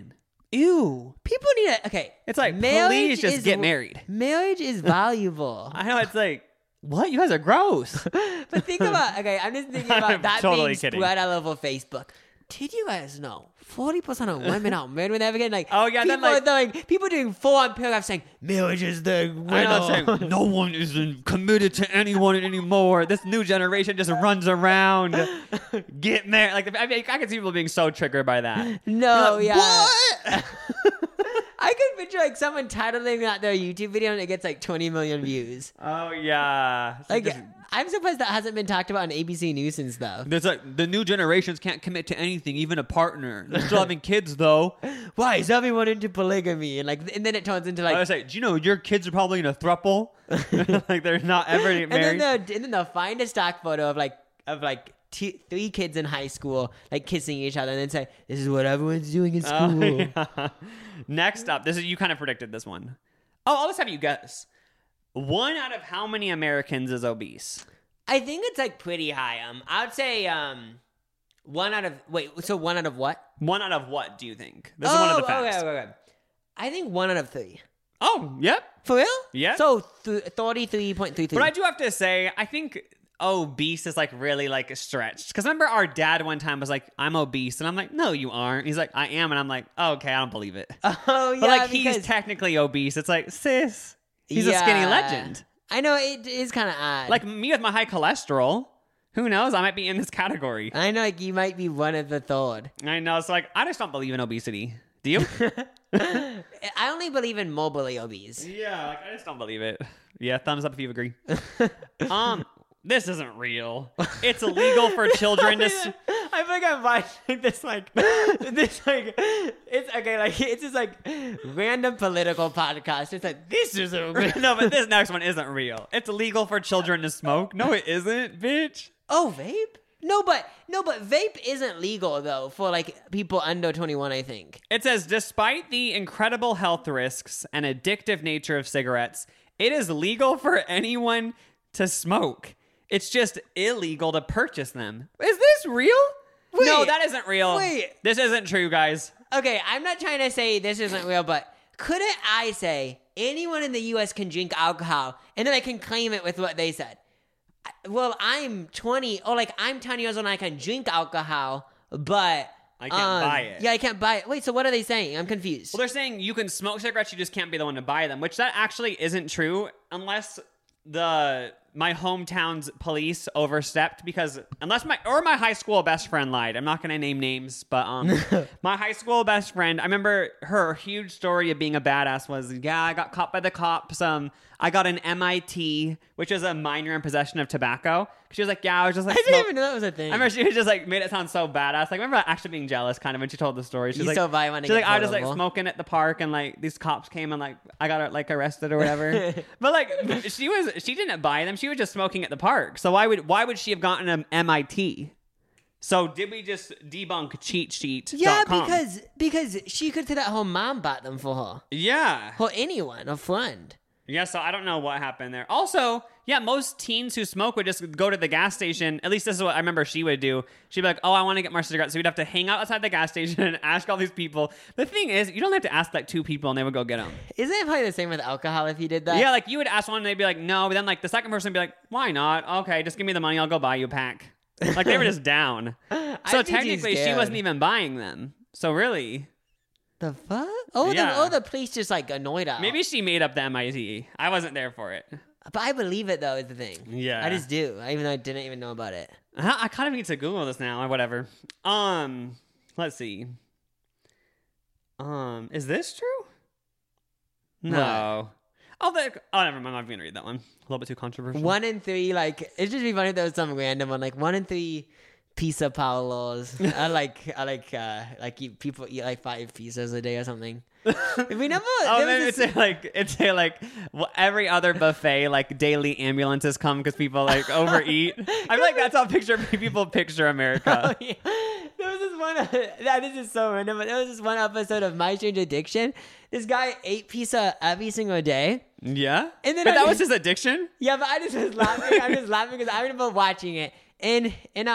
Ew. People need to, okay. It's like, please just get married. Marriage is valuable. I know, it's like, what? You guys are gross. But think about, okay, I'm just thinking about that totally being spread all over Facebook. Did you guys know 40% of women are married when they ever get like? Oh yeah, people doing full-on paragraphs saying marriage is the winner. I know, saying no one is committed to anyone anymore. This new generation just runs around, get married. Like I can see people being so triggered by that. No, like, yeah. What? I could picture like someone titling that their YouTube video and it gets like 20 million views. Oh yeah, like. I'm surprised that hasn't been talked about on ABC News and stuff. There's like the new generations can't commit to anything, even a partner. They're still having kids though. Why is everyone into polygamy? And then it turns into like. I was like, do you know your kids are probably in a throuple? Like they're not ever getting married. And then they'll find a stock photo of like 3 kids in high school like kissing each other, and then say, "This is what everyone's doing in school." Yeah. Next up, you kind of predicted this one. Oh, I'll just have you guess. 1 out of how many Americans is obese? I think it's like pretty high. I would say 1 out of so 1 out of what? 1 out of what do you think? This is one of the facts. Okay. I think 1 out of 3. Oh, yep. For real? Yeah. So 33.33. But I do have to say, I think obese is like really like stretched. Because remember our dad one time was like, I'm obese. And I'm like, no, you aren't. He's like, I am. And I'm like, oh, okay, I don't believe it. Oh, yeah. But like he's technically obese. It's like, sis. He's a skinny legend. I know, it is kind of odd. Like me with my high cholesterol. Who knows? I might be in this category. I know, like you might be one of the third. I know. It's like, I just don't believe in obesity. Do you? I only believe in morbidly obese. Yeah, like I just don't believe it. Yeah, thumbs up if you agree. This isn't real. It's illegal for children to... I feel like I'm watching this it's okay, like, it's just like random political podcast. It's like, this isn't real. No, but this next one isn't real. It's illegal for children to smoke. No, it isn't, bitch. Oh, vape? No, but vape isn't legal, though, for, like, people under 21, I think. It says, despite the incredible health risks and addictive nature of cigarettes, it is legal for anyone to smoke. It's just illegal to purchase them. Is this real? Wait, no, that isn't real. Wait. This isn't true, guys. Okay, I'm not trying to say this isn't real, but couldn't I say anyone in the U.S. can drink alcohol, and then I can claim it with what they said? Well, I'm 20, or like I'm 10 years old and I can drink alcohol, but... I can't buy it. Yeah, I can't buy it. Wait, so what are they saying? I'm confused. Well, they're saying you can smoke cigarettes, you just can't be the one to buy them, which that actually isn't true unless my hometown's police overstepped, because unless my high school best friend lied. I'm not going to name names, but my high school best friend, I remember her huge story of being a badass was, yeah, I got caught by the cops. I got an MIT, which is a minor in possession of tobacco. She was like, yeah, I was just like... I didn't even know that was a thing. I remember she was just like, made it sound so badass. Like, I remember actually being jealous kind of when she told the story. She's like, so buy one. She's like, I was just like smoking at the park and like these cops came and like I got like arrested or whatever. But like she didn't buy them. She was just smoking at the park. So why would she have gotten an MIT? So did we just debunk cheat sheet? Yeah, because she could say that her mom bought them for her. Yeah. For anyone, a friend. Yeah, so I don't know what happened there. Also, yeah, most teens who smoke would just go to the gas station. At least this is what I remember she would do. She'd be like, oh, I want to get more cigarettes. So we'd have to hang out outside the gas station and ask all these people. The thing is, you don't have to ask like 2 people and they would go get them. Isn't it probably the same with alcohol if you did that? Yeah, like you would ask one and they'd be like, no. But then like the second person would be like, why not? Okay, just give me the money. I'll go buy you a pack. Like they were just down. So technically she wasn't even buying them. So really... The fuck? Oh, yeah. the police just like annoyed out. Maybe she made up the MIT. I wasn't there for it. But I believe it though is the thing. Yeah. I just do. Even though I didn't even know about it. I kind of need to Google this now or whatever. Let's see. Is this true? No. Oh, never mind. I'm not going to read that one. A little bit too controversial. 1 in 3, like, it'd just be funny if there was some random one, like 1 in 3 pizza Paulos. People eat like 5 pizzas a day or something. We never. Then it'd say like every other buffet, like daily ambulances come because people like overeat. I feel like that's how people picture America. Oh, yeah. There was this one. This is so random, but there was this one episode of My Strange Addiction. This guy ate pizza every single day. Yeah, and then that was his addiction. Yeah, but I just was laughing. I'm just laughing because I remember watching it in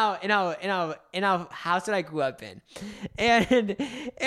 our house that I grew up in, and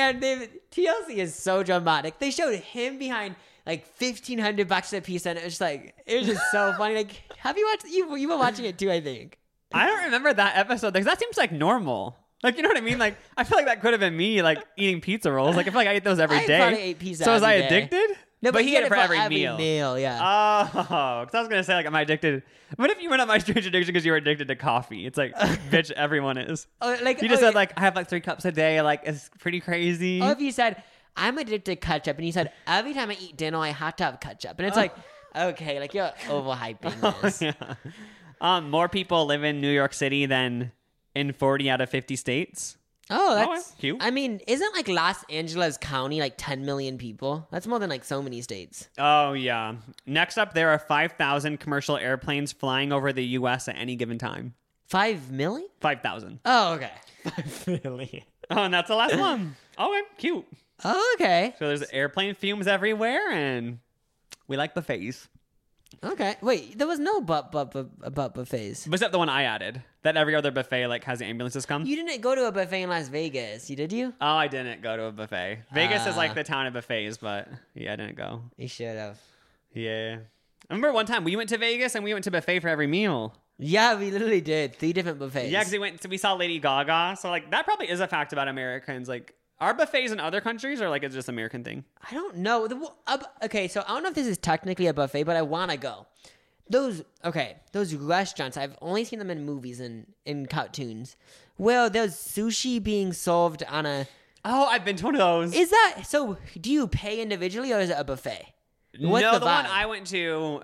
TLC is so dramatic. They showed him behind like $1,500 a piece, and it was just so funny. Like, have you watched? You were watching it too, I think. I don't remember that episode because that seems like normal. Like, you know what I mean? Like, I feel like that could have been me, like eating pizza rolls. Like, I feel like I ate those every day. I probably ate pizza. So was I every day. addicted? No, but he ate it for every meal. Yeah. Oh, because I was gonna say, like, am I addicted? What if you went on My Strange Addiction because you were addicted to coffee? It's like, bitch, everyone is. You just said like I have like 3 cups a day. Like, it's pretty crazy. Or if you said I'm addicted to ketchup, and you said every time I eat dinner I have to have ketchup, and it's like, okay, like you're overhyping this. Yeah. More people live in New York City than in 40 out of 50 states. Oh, that's cute. I mean, isn't like Los Angeles County like 10 million people? That's more than like so many states. Oh, yeah. Next up, there are 5,000 commercial airplanes flying over the U.S. at any given time. 5 million? 5,000. Oh, okay. 5 million. Oh, and that's the last one. Okay, cute. Oh, okay. So there's airplane fumes everywhere, and we like buffets. Okay. Wait, there was no about buffets. Except the one I added. That every other buffet like has ambulances come. You didn't go to a buffet in Las Vegas, did you? Oh, I didn't go to a buffet. Vegas is like the town of buffets, but yeah, I didn't go. You should have. Yeah. I remember one time we went to Vegas and we went to buffet for every meal. Yeah, we literally did 3 different buffets. Yeah, because we saw Lady Gaga. So like that probably is a fact about Americans. Like, are buffets in other countries or like it's just an American thing? I don't know. Okay, so I don't know if this is technically a buffet, but I want to go. Those restaurants, I've only seen them in movies and in cartoons, where there's sushi being served on a... Oh, I've been to one of those. Is that... So, do you pay individually or is it a buffet? What's the vibe? one I went to,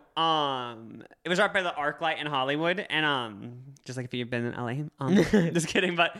it was right by the ArcLight in Hollywood, and just like if you've been in LA, just kidding, but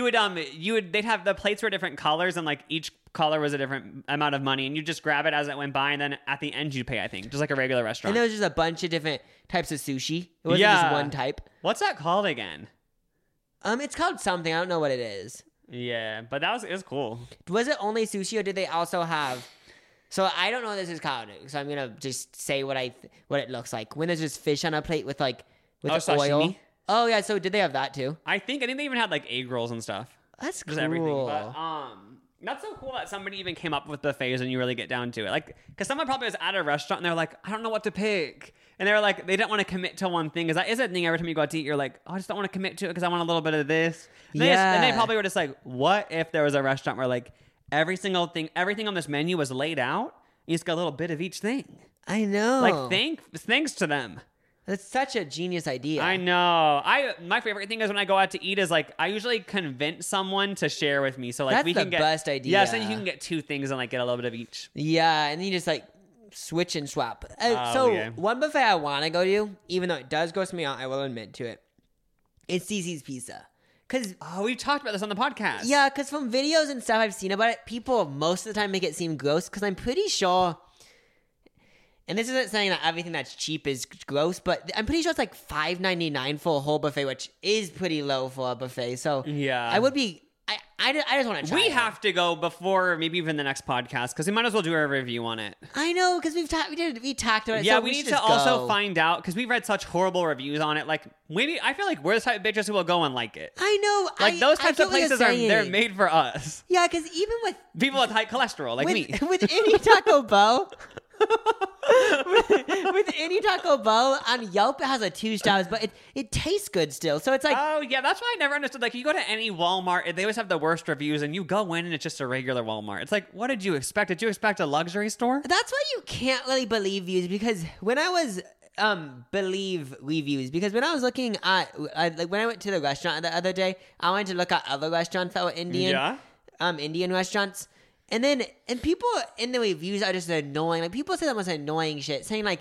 they'd have the plates were different colors, and like each color was a different amount of money, and you just grab it as it went by, and then at the end you pay, I think, just like a regular restaurant. And there was just a bunch of different types of sushi. It wasn't just one type. What's that called again? It's called something. I don't know what it is. Yeah, but it was cool. Was it only sushi, or did they also have? So I don't know what this is called, so I'm gonna just say what it looks like. When there's just fish on a plate with oil. Sashimi? Oh yeah, so did they have that too? I think they even had like egg rolls and stuff. That's just cool. Everything. But that's so cool that somebody even came up with buffets and you really get down to it. Like, because someone probably was at a restaurant and they're like, I don't know what to pick. And they're like, they didn't want to commit to one thing. Because that is a thing every time you go out to eat, you're like, oh, I just don't want to commit to it because I want a little bit of this. And they probably were just like, what if there was a restaurant where like everything on this menu was laid out? You just got a little bit of each thing. I know. Like, thanks to them. That's such a genius idea. I know. My favorite thing is when I go out to eat is like I usually convince someone to share with me. So like that's the best idea. Yeah, so you can get 2 things and like get a little bit of each. Yeah, and then you just like switch and swap. One buffet I want to go to, even though it does gross me out, I will admit to it. It's CC's Pizza. We've talked about this on the podcast. Yeah, because from videos and stuff I've seen about it, people most of the time make it seem gross because I'm pretty sure, and this isn't saying that everything that's cheap is gross, but I'm pretty sure it's like $5.99 for a whole buffet, which is pretty low for a buffet. So yeah, I would be. I just want to try. We have to go before maybe even the next podcast because we might as well do a review on it. I know because we talked about it. Yeah, so we need to also find out because we've read such horrible reviews on it. Like maybe I feel like we're the type of bitches who will go and like it. I know. Like those types of places they're made for us. Yeah, because even with people with high cholesterol like me, with any Taco Bell. with any Taco Bell on Yelp, it has a 2 stars, but it tastes good still. So it's like, oh yeah, that's why I never understood. Like you go to any Walmart, they always have the worst reviews, and you go in and it's just a regular Walmart. It's like, what did you expect? Did you expect a luxury store? That's why you can't really believe reviews because when I was believe reviews because when I was looking at like when I went to the restaurant the other day, I wanted to look at other restaurants that were Indian, Indian restaurants. And people in the reviews are just annoying. Like people say the most annoying shit, saying like,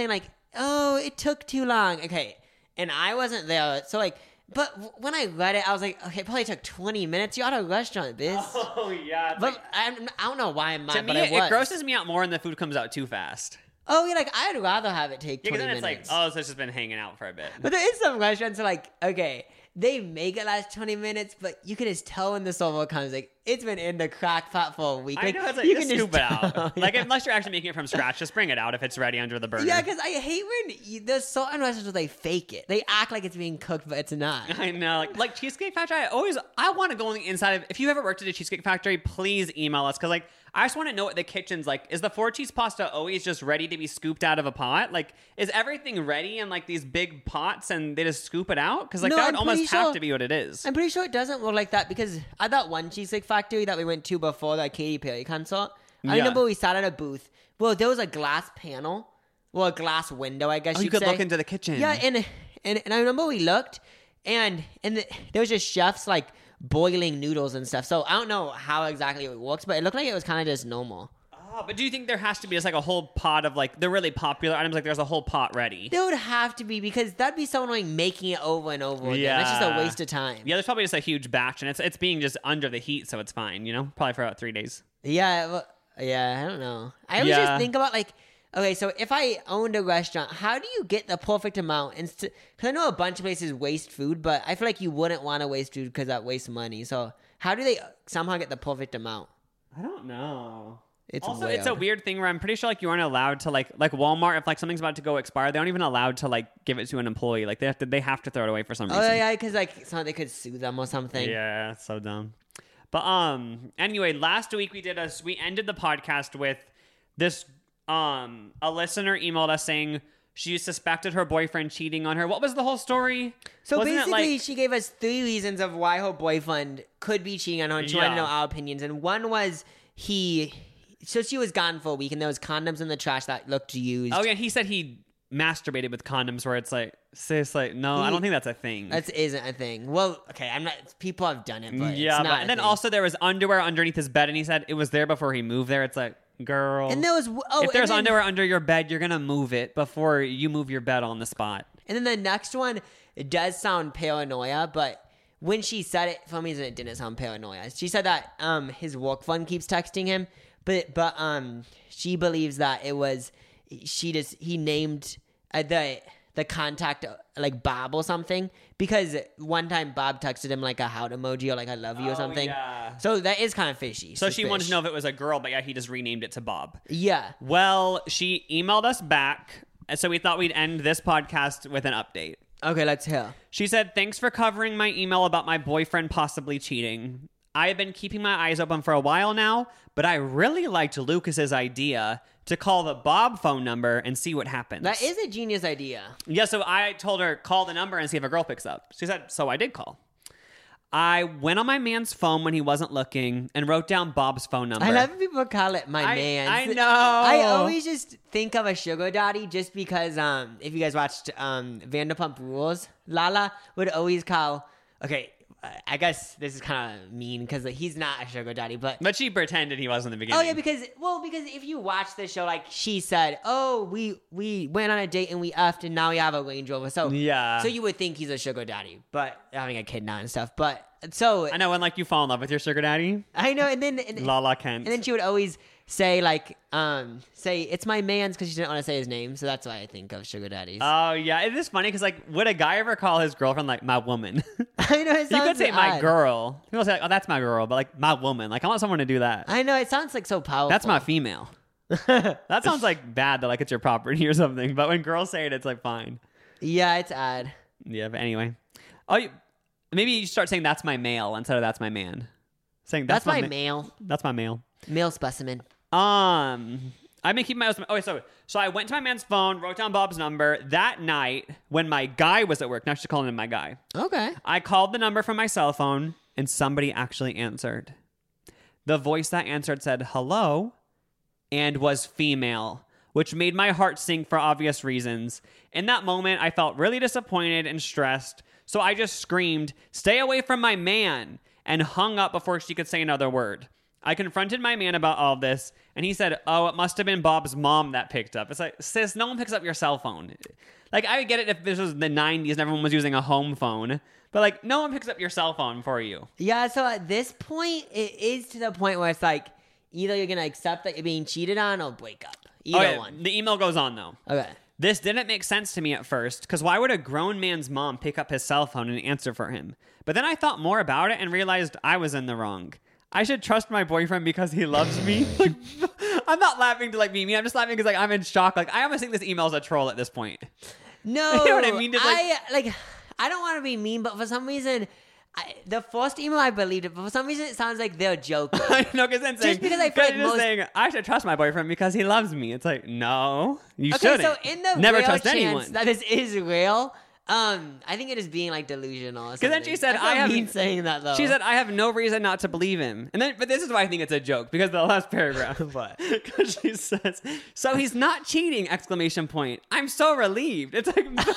oh, it took too long. Okay, and I wasn't there, so like, but when I read it, I was like, okay, it probably took 20 minutes. You're at a restaurant, biz. Oh yeah. But I don't know why I'm mad, To me, but I was. it grosses me out more when the food comes out too fast. Oh, yeah, like I'd rather have it take Yeah, 20 because then minutes. it's like, oh, so it's just been hanging out for a bit. But there is some restaurants that like, okay, they make it last 20 minutes, but you can just tell when the server comes, like, it's been in the crock pot for a week. I Like, know, it's like, you just can scoop it tell. out. Like, Yeah. unless you're actually making it from scratch, just bring it out if it's ready under the burner. Yeah, because I hate when there's certain restaurants where they fake it. They act like it's being cooked, but it's not. I know. Like Cheesecake Factory, I want to go on the inside of, if you've ever worked at a Cheesecake Factory, please email us. Because, like, I just want to know what the kitchen's like. Is the 4-cheese pasta always just ready to be scooped out of a pot? Like, is everything ready in, like, these big pots and they just scoop it out? Because, like, No, that would I'm pretty almost have sure- to be what it is. I'm pretty sure it doesn't work like that because at that one Cheesecake Factory that we went to before the Katy Perry concert, I Yeah. remember we sat at a booth. Well, there was a glass panel. Well, a glass window, I guess Oh, you you'd could say. look into the kitchen. Yeah, and I remember we looked, and there was just chefs, like, boiling noodles and stuff. So I don't know how exactly it works, but it looked like it was kind of just normal. Oh, but do you think there has to be just, like, a whole pot of, like, the really popular items? Like, there's a whole pot ready. There would have to be because that'd be so annoying making it over and over again. That's just a Yeah. waste of time. Yeah, there's probably just a huge batch, and it's being just under the heat, so it's fine, you know? Probably for about 3 days. Yeah, well, yeah, I don't know. I always Yeah. just think about like, okay, so if I owned a restaurant, how do you get the perfect amount? Because I know a bunch of places waste food, but I feel like you wouldn't want to waste food because that wastes money. So how do they somehow get the perfect amount? I don't know. It's also, weird. it's a weird thing where I'm pretty sure like you aren't allowed to like Walmart, if like something's about to go expire, they aren't even allowed to like give it to an employee. Like they have to throw it away for some reason. Oh yeah, because like they could sue them or something. Yeah, it's so dumb. But anyway, last week we ended the podcast with this a listener emailed us saying she suspected her boyfriend cheating on her. What was the whole story? So Wasn't it, basically, like- she gave us 3 reasons of why her boyfriend could be cheating on her, and she wanted to Yeah. know our opinions. And one was so she was gone for a week, and there was condoms in the trash that looked used. Oh yeah, he said he masturbated with condoms, where it's like, sis, like, no, I don't think that's a thing. That isn't a thing. Well, okay, I'm not. People have done it, but yeah, it's not. and then also there was underwear underneath his bed, and he said it was there before he moved there. It's like, girl, and there was if there's and then, underwear under your bed, you're gonna move it before you move your bed on the spot. And then the next one, it does sound paranoia, but when she said it, for some reason it didn't sound paranoia. She said that his work phone keeps texting him, but she believes that it was he named the contact like Bob or something, because one time Bob texted him like a heart emoji or like I love you or something. yeah. So that is kind of fishy. So she wanted to suspicious. know if it was a girl, but yeah, he just renamed it to Bob. Yeah. Well, she emailed us back, and so we thought we'd end this podcast with an update. Okay, let's hear. She said, thanks for covering my email about my boyfriend possibly cheating. I have been keeping my eyes open for a while now, but I really liked Lucas's idea to call the Bob phone number and see what happens. That is a genius idea. Yeah, so I told her, call the number and see if a girl picks up. She said, so I did call. I went on my man's phone when he wasn't looking and wrote down Bob's phone number. I love when people call it my man. I know. I always just think of a sugar daddy just because if you guys watched Vanderpump Rules, Lala would always call. Okay, I guess this is kind of mean because he's not a sugar daddy, but. But she pretended he was in the beginning. Oh yeah, because if you watch the show, like she said, oh we went on a date and we effed and now we have a Range Rover, so Yeah. so you would think he's a sugar daddy, but having a kid now and stuff, but so I know, when like you fall in love with your sugar daddy. I know, and then Lala Kent. and then she would always say like say it's my man's because she didn't want to say his name, so that's why I think of sugar daddies. Oh yeah, it is funny because like, would a guy ever call his girlfriend like my woman? I know it sounds You could say my odd. girl. People say, like, oh, that's my girl, but like my woman. Like I want someone to do that. I know it sounds like so powerful. That's my female. That sounds like bad that like it's your property or something. But when girls say it, it's like fine. Yeah, it's odd. Yeah, but anyway. Maybe you start saying that's my male instead of that's my man. Saying That's my ma- male That's my male. specimen. I've been keeping my husband. Okay, so I went to my man's phone, wrote down Bob's number that night when my guy was at work. Now she's calling him my guy. Okay. I called the number from my cell phone, and somebody actually answered. The voice that answered said hello and was female, which made my heart sink for obvious reasons. In that moment, I felt really disappointed and stressed, so I just screamed, "Stay away from my man," and hung up before she could say another word. I confronted my man about all of this, and he said, oh, it must have been Bob's mom that picked up. It's like, sis, no one picks up your cell phone. Like, I would get it if this was the 90s and everyone was using a home phone. But, like, no one picks up your cell phone for you. Yeah, so at this point, it is to the point where it's like, either you're going to accept that you're being cheated on or break up. Either one. The email goes on, though. Okay. This didn't make sense to me at first, because why would a grown man's mom pick up his cell phone and answer for him? But then I thought more about it and realized I was in the wrong. I should trust my boyfriend because he loves me. Like, I'm not laughing to like be mean. I'm just laughing because like I'm in shock. Like I almost think this email is a troll at this point. No, you know what I mean? I don't want to be mean, but for some reason, the first email I believed it, but for some reason it sounds like they're joking. I know, because then saying, because I feel like saying I should trust my boyfriend because he loves me. It's like no, you okay, shouldn't. So in the never real trust chance anyone. that this is real. I think it is being like delusional. Because then she said, I have saying that though. She said, I have no reason not to believe him. And then, but this is why I think it's a joke, because the last paragraph. What? Because she says, so he's not cheating! ! I'm so relieved. It's like, like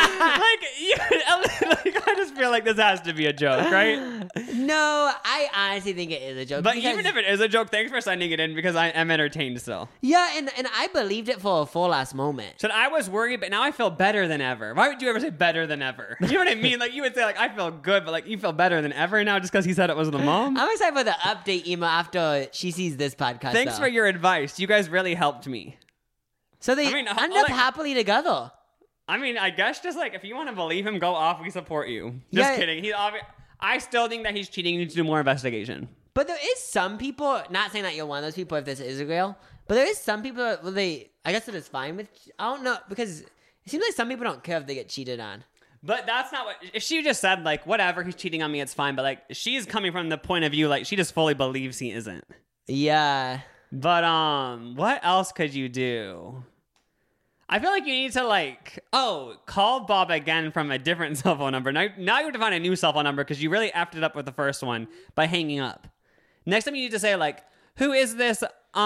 I just feel like this has to be a joke, right? No, I honestly think it is a joke. But even if it is a joke, thanks for sending it in because I am entertained still. Yeah, and I believed it for a full last moment. So I was worried, but now I feel better than ever. Why would you ever say better than ever? You know what I mean? Like you would say, like I feel good, but like you feel better than ever now just because he said it was the mom. I'm excited for the update email after she sees this podcast. Thanks for your advice. You guys really helped me. So they end up happily together. I mean, I guess just like if you want to believe him, go off. We support you. Just kidding. I still think that he's cheating. He needs to do more investigation. But there is some people, not saying that you're one of those people if this is real, but there is some people that I guess it is fine with, I don't know, because it seems like some people don't care if they get cheated on. But that's not what, if she just said like, whatever, he's cheating on me, it's fine. But like, she's coming from the point of view, like she just fully believes he isn't. Yeah. But what else could you do? I feel like you need to like, call Bob again from a different cell phone number. Now you have to find a new cell phone number because you really effed it up with the first one by hanging up. Next time you need to say like, who is this?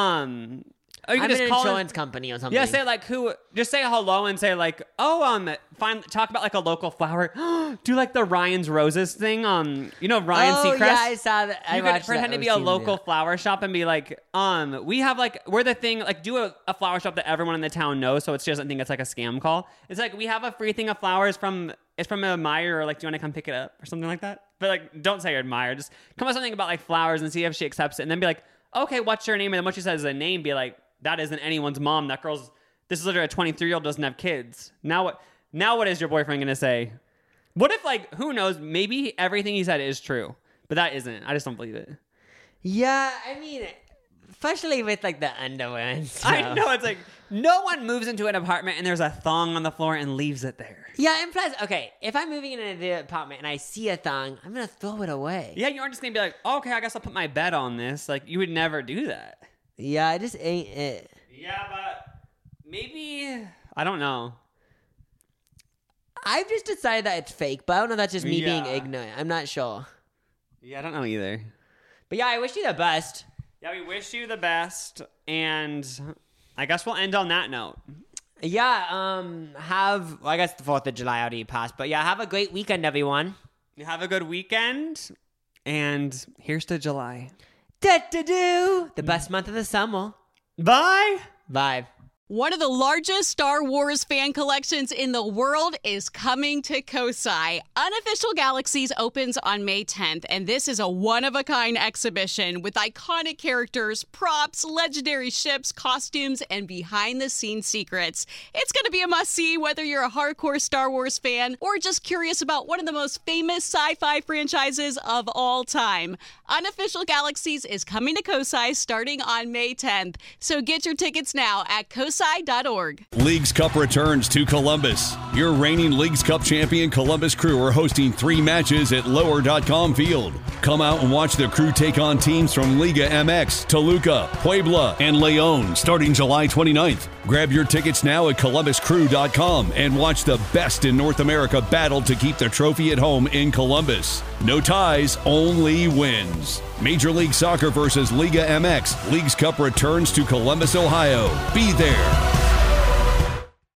Or you can just call insurance company or something. Yeah, say like who. Just say hello and say like, talk about like a local flower. Do like the Ryan's Roses thing. You know Ryan Seacrest. Yeah, I saw that. You could pretend to be a local flower shop and be like, we have like we're the thing. Like do a flower shop that everyone in the town knows, so she doesn't think it's like a scam call. It's like we have a free thing of flowers from Admire, or like do you want to come pick it up or something like that. But like don't say Admire. Just come up with something about like flowers and see if she accepts it, and then be like, okay, what's your name? And then what she says is a name. Be like, that isn't anyone's mom. This is literally a 23-year-old doesn't have kids. Now what is your boyfriend going to say? What if, like, who knows, maybe everything he said is true, but that isn't. I just don't believe it. Yeah, I mean, especially with, like, the underwear and stuff. I know, it's like, no one moves into an apartment and there's a thong on the floor and leaves it there. Yeah, and plus, okay, if I'm moving into the apartment and I see a thong, I'm going to throw it away. Yeah, you aren't just going to be like, okay, I guess I'll put my bed on this. Like, you would never do that. Yeah, it just ain't it. Yeah, but maybe, I don't know. I've just decided that it's fake, but I don't know if that's just me being ignorant. I'm not sure. Yeah, I don't know either. But yeah, I wish you the best. Yeah, we wish you the best, and I guess we'll end on that note. Yeah, I guess the 4th of July already passed, but yeah, have a great weekend, everyone. Have a good weekend, and here's to July. The best month of the summer. Bye. Bye. One of the largest Star Wars fan collections in the world is coming to Kosai. Unofficial Galaxies opens on May 10th, and this is a one-of-a-kind exhibition with iconic characters, props, legendary ships, costumes, and behind-the-scenes secrets. It's going to be a must-see whether you're a hardcore Star Wars fan or just curious about one of the most famous sci-fi franchises of all time. Unofficial Galaxies is coming to Kosai starting on May 10th, so get your tickets now at kosai.org. Leagues Cup returns to Columbus. Your reigning Leagues Cup champion Columbus Crew are hosting 3 matches at lower.com field. Come out and watch the Crew take on teams from Liga MX, Toluca, Puebla, and León starting July 29th. Grab your tickets now at columbuscrew.com and watch the best in North America battle to keep the trophy at home in Columbus. No ties, only wins. Major League Soccer versus Liga MX. Leagues Cup returns to Columbus, Ohio. Be there.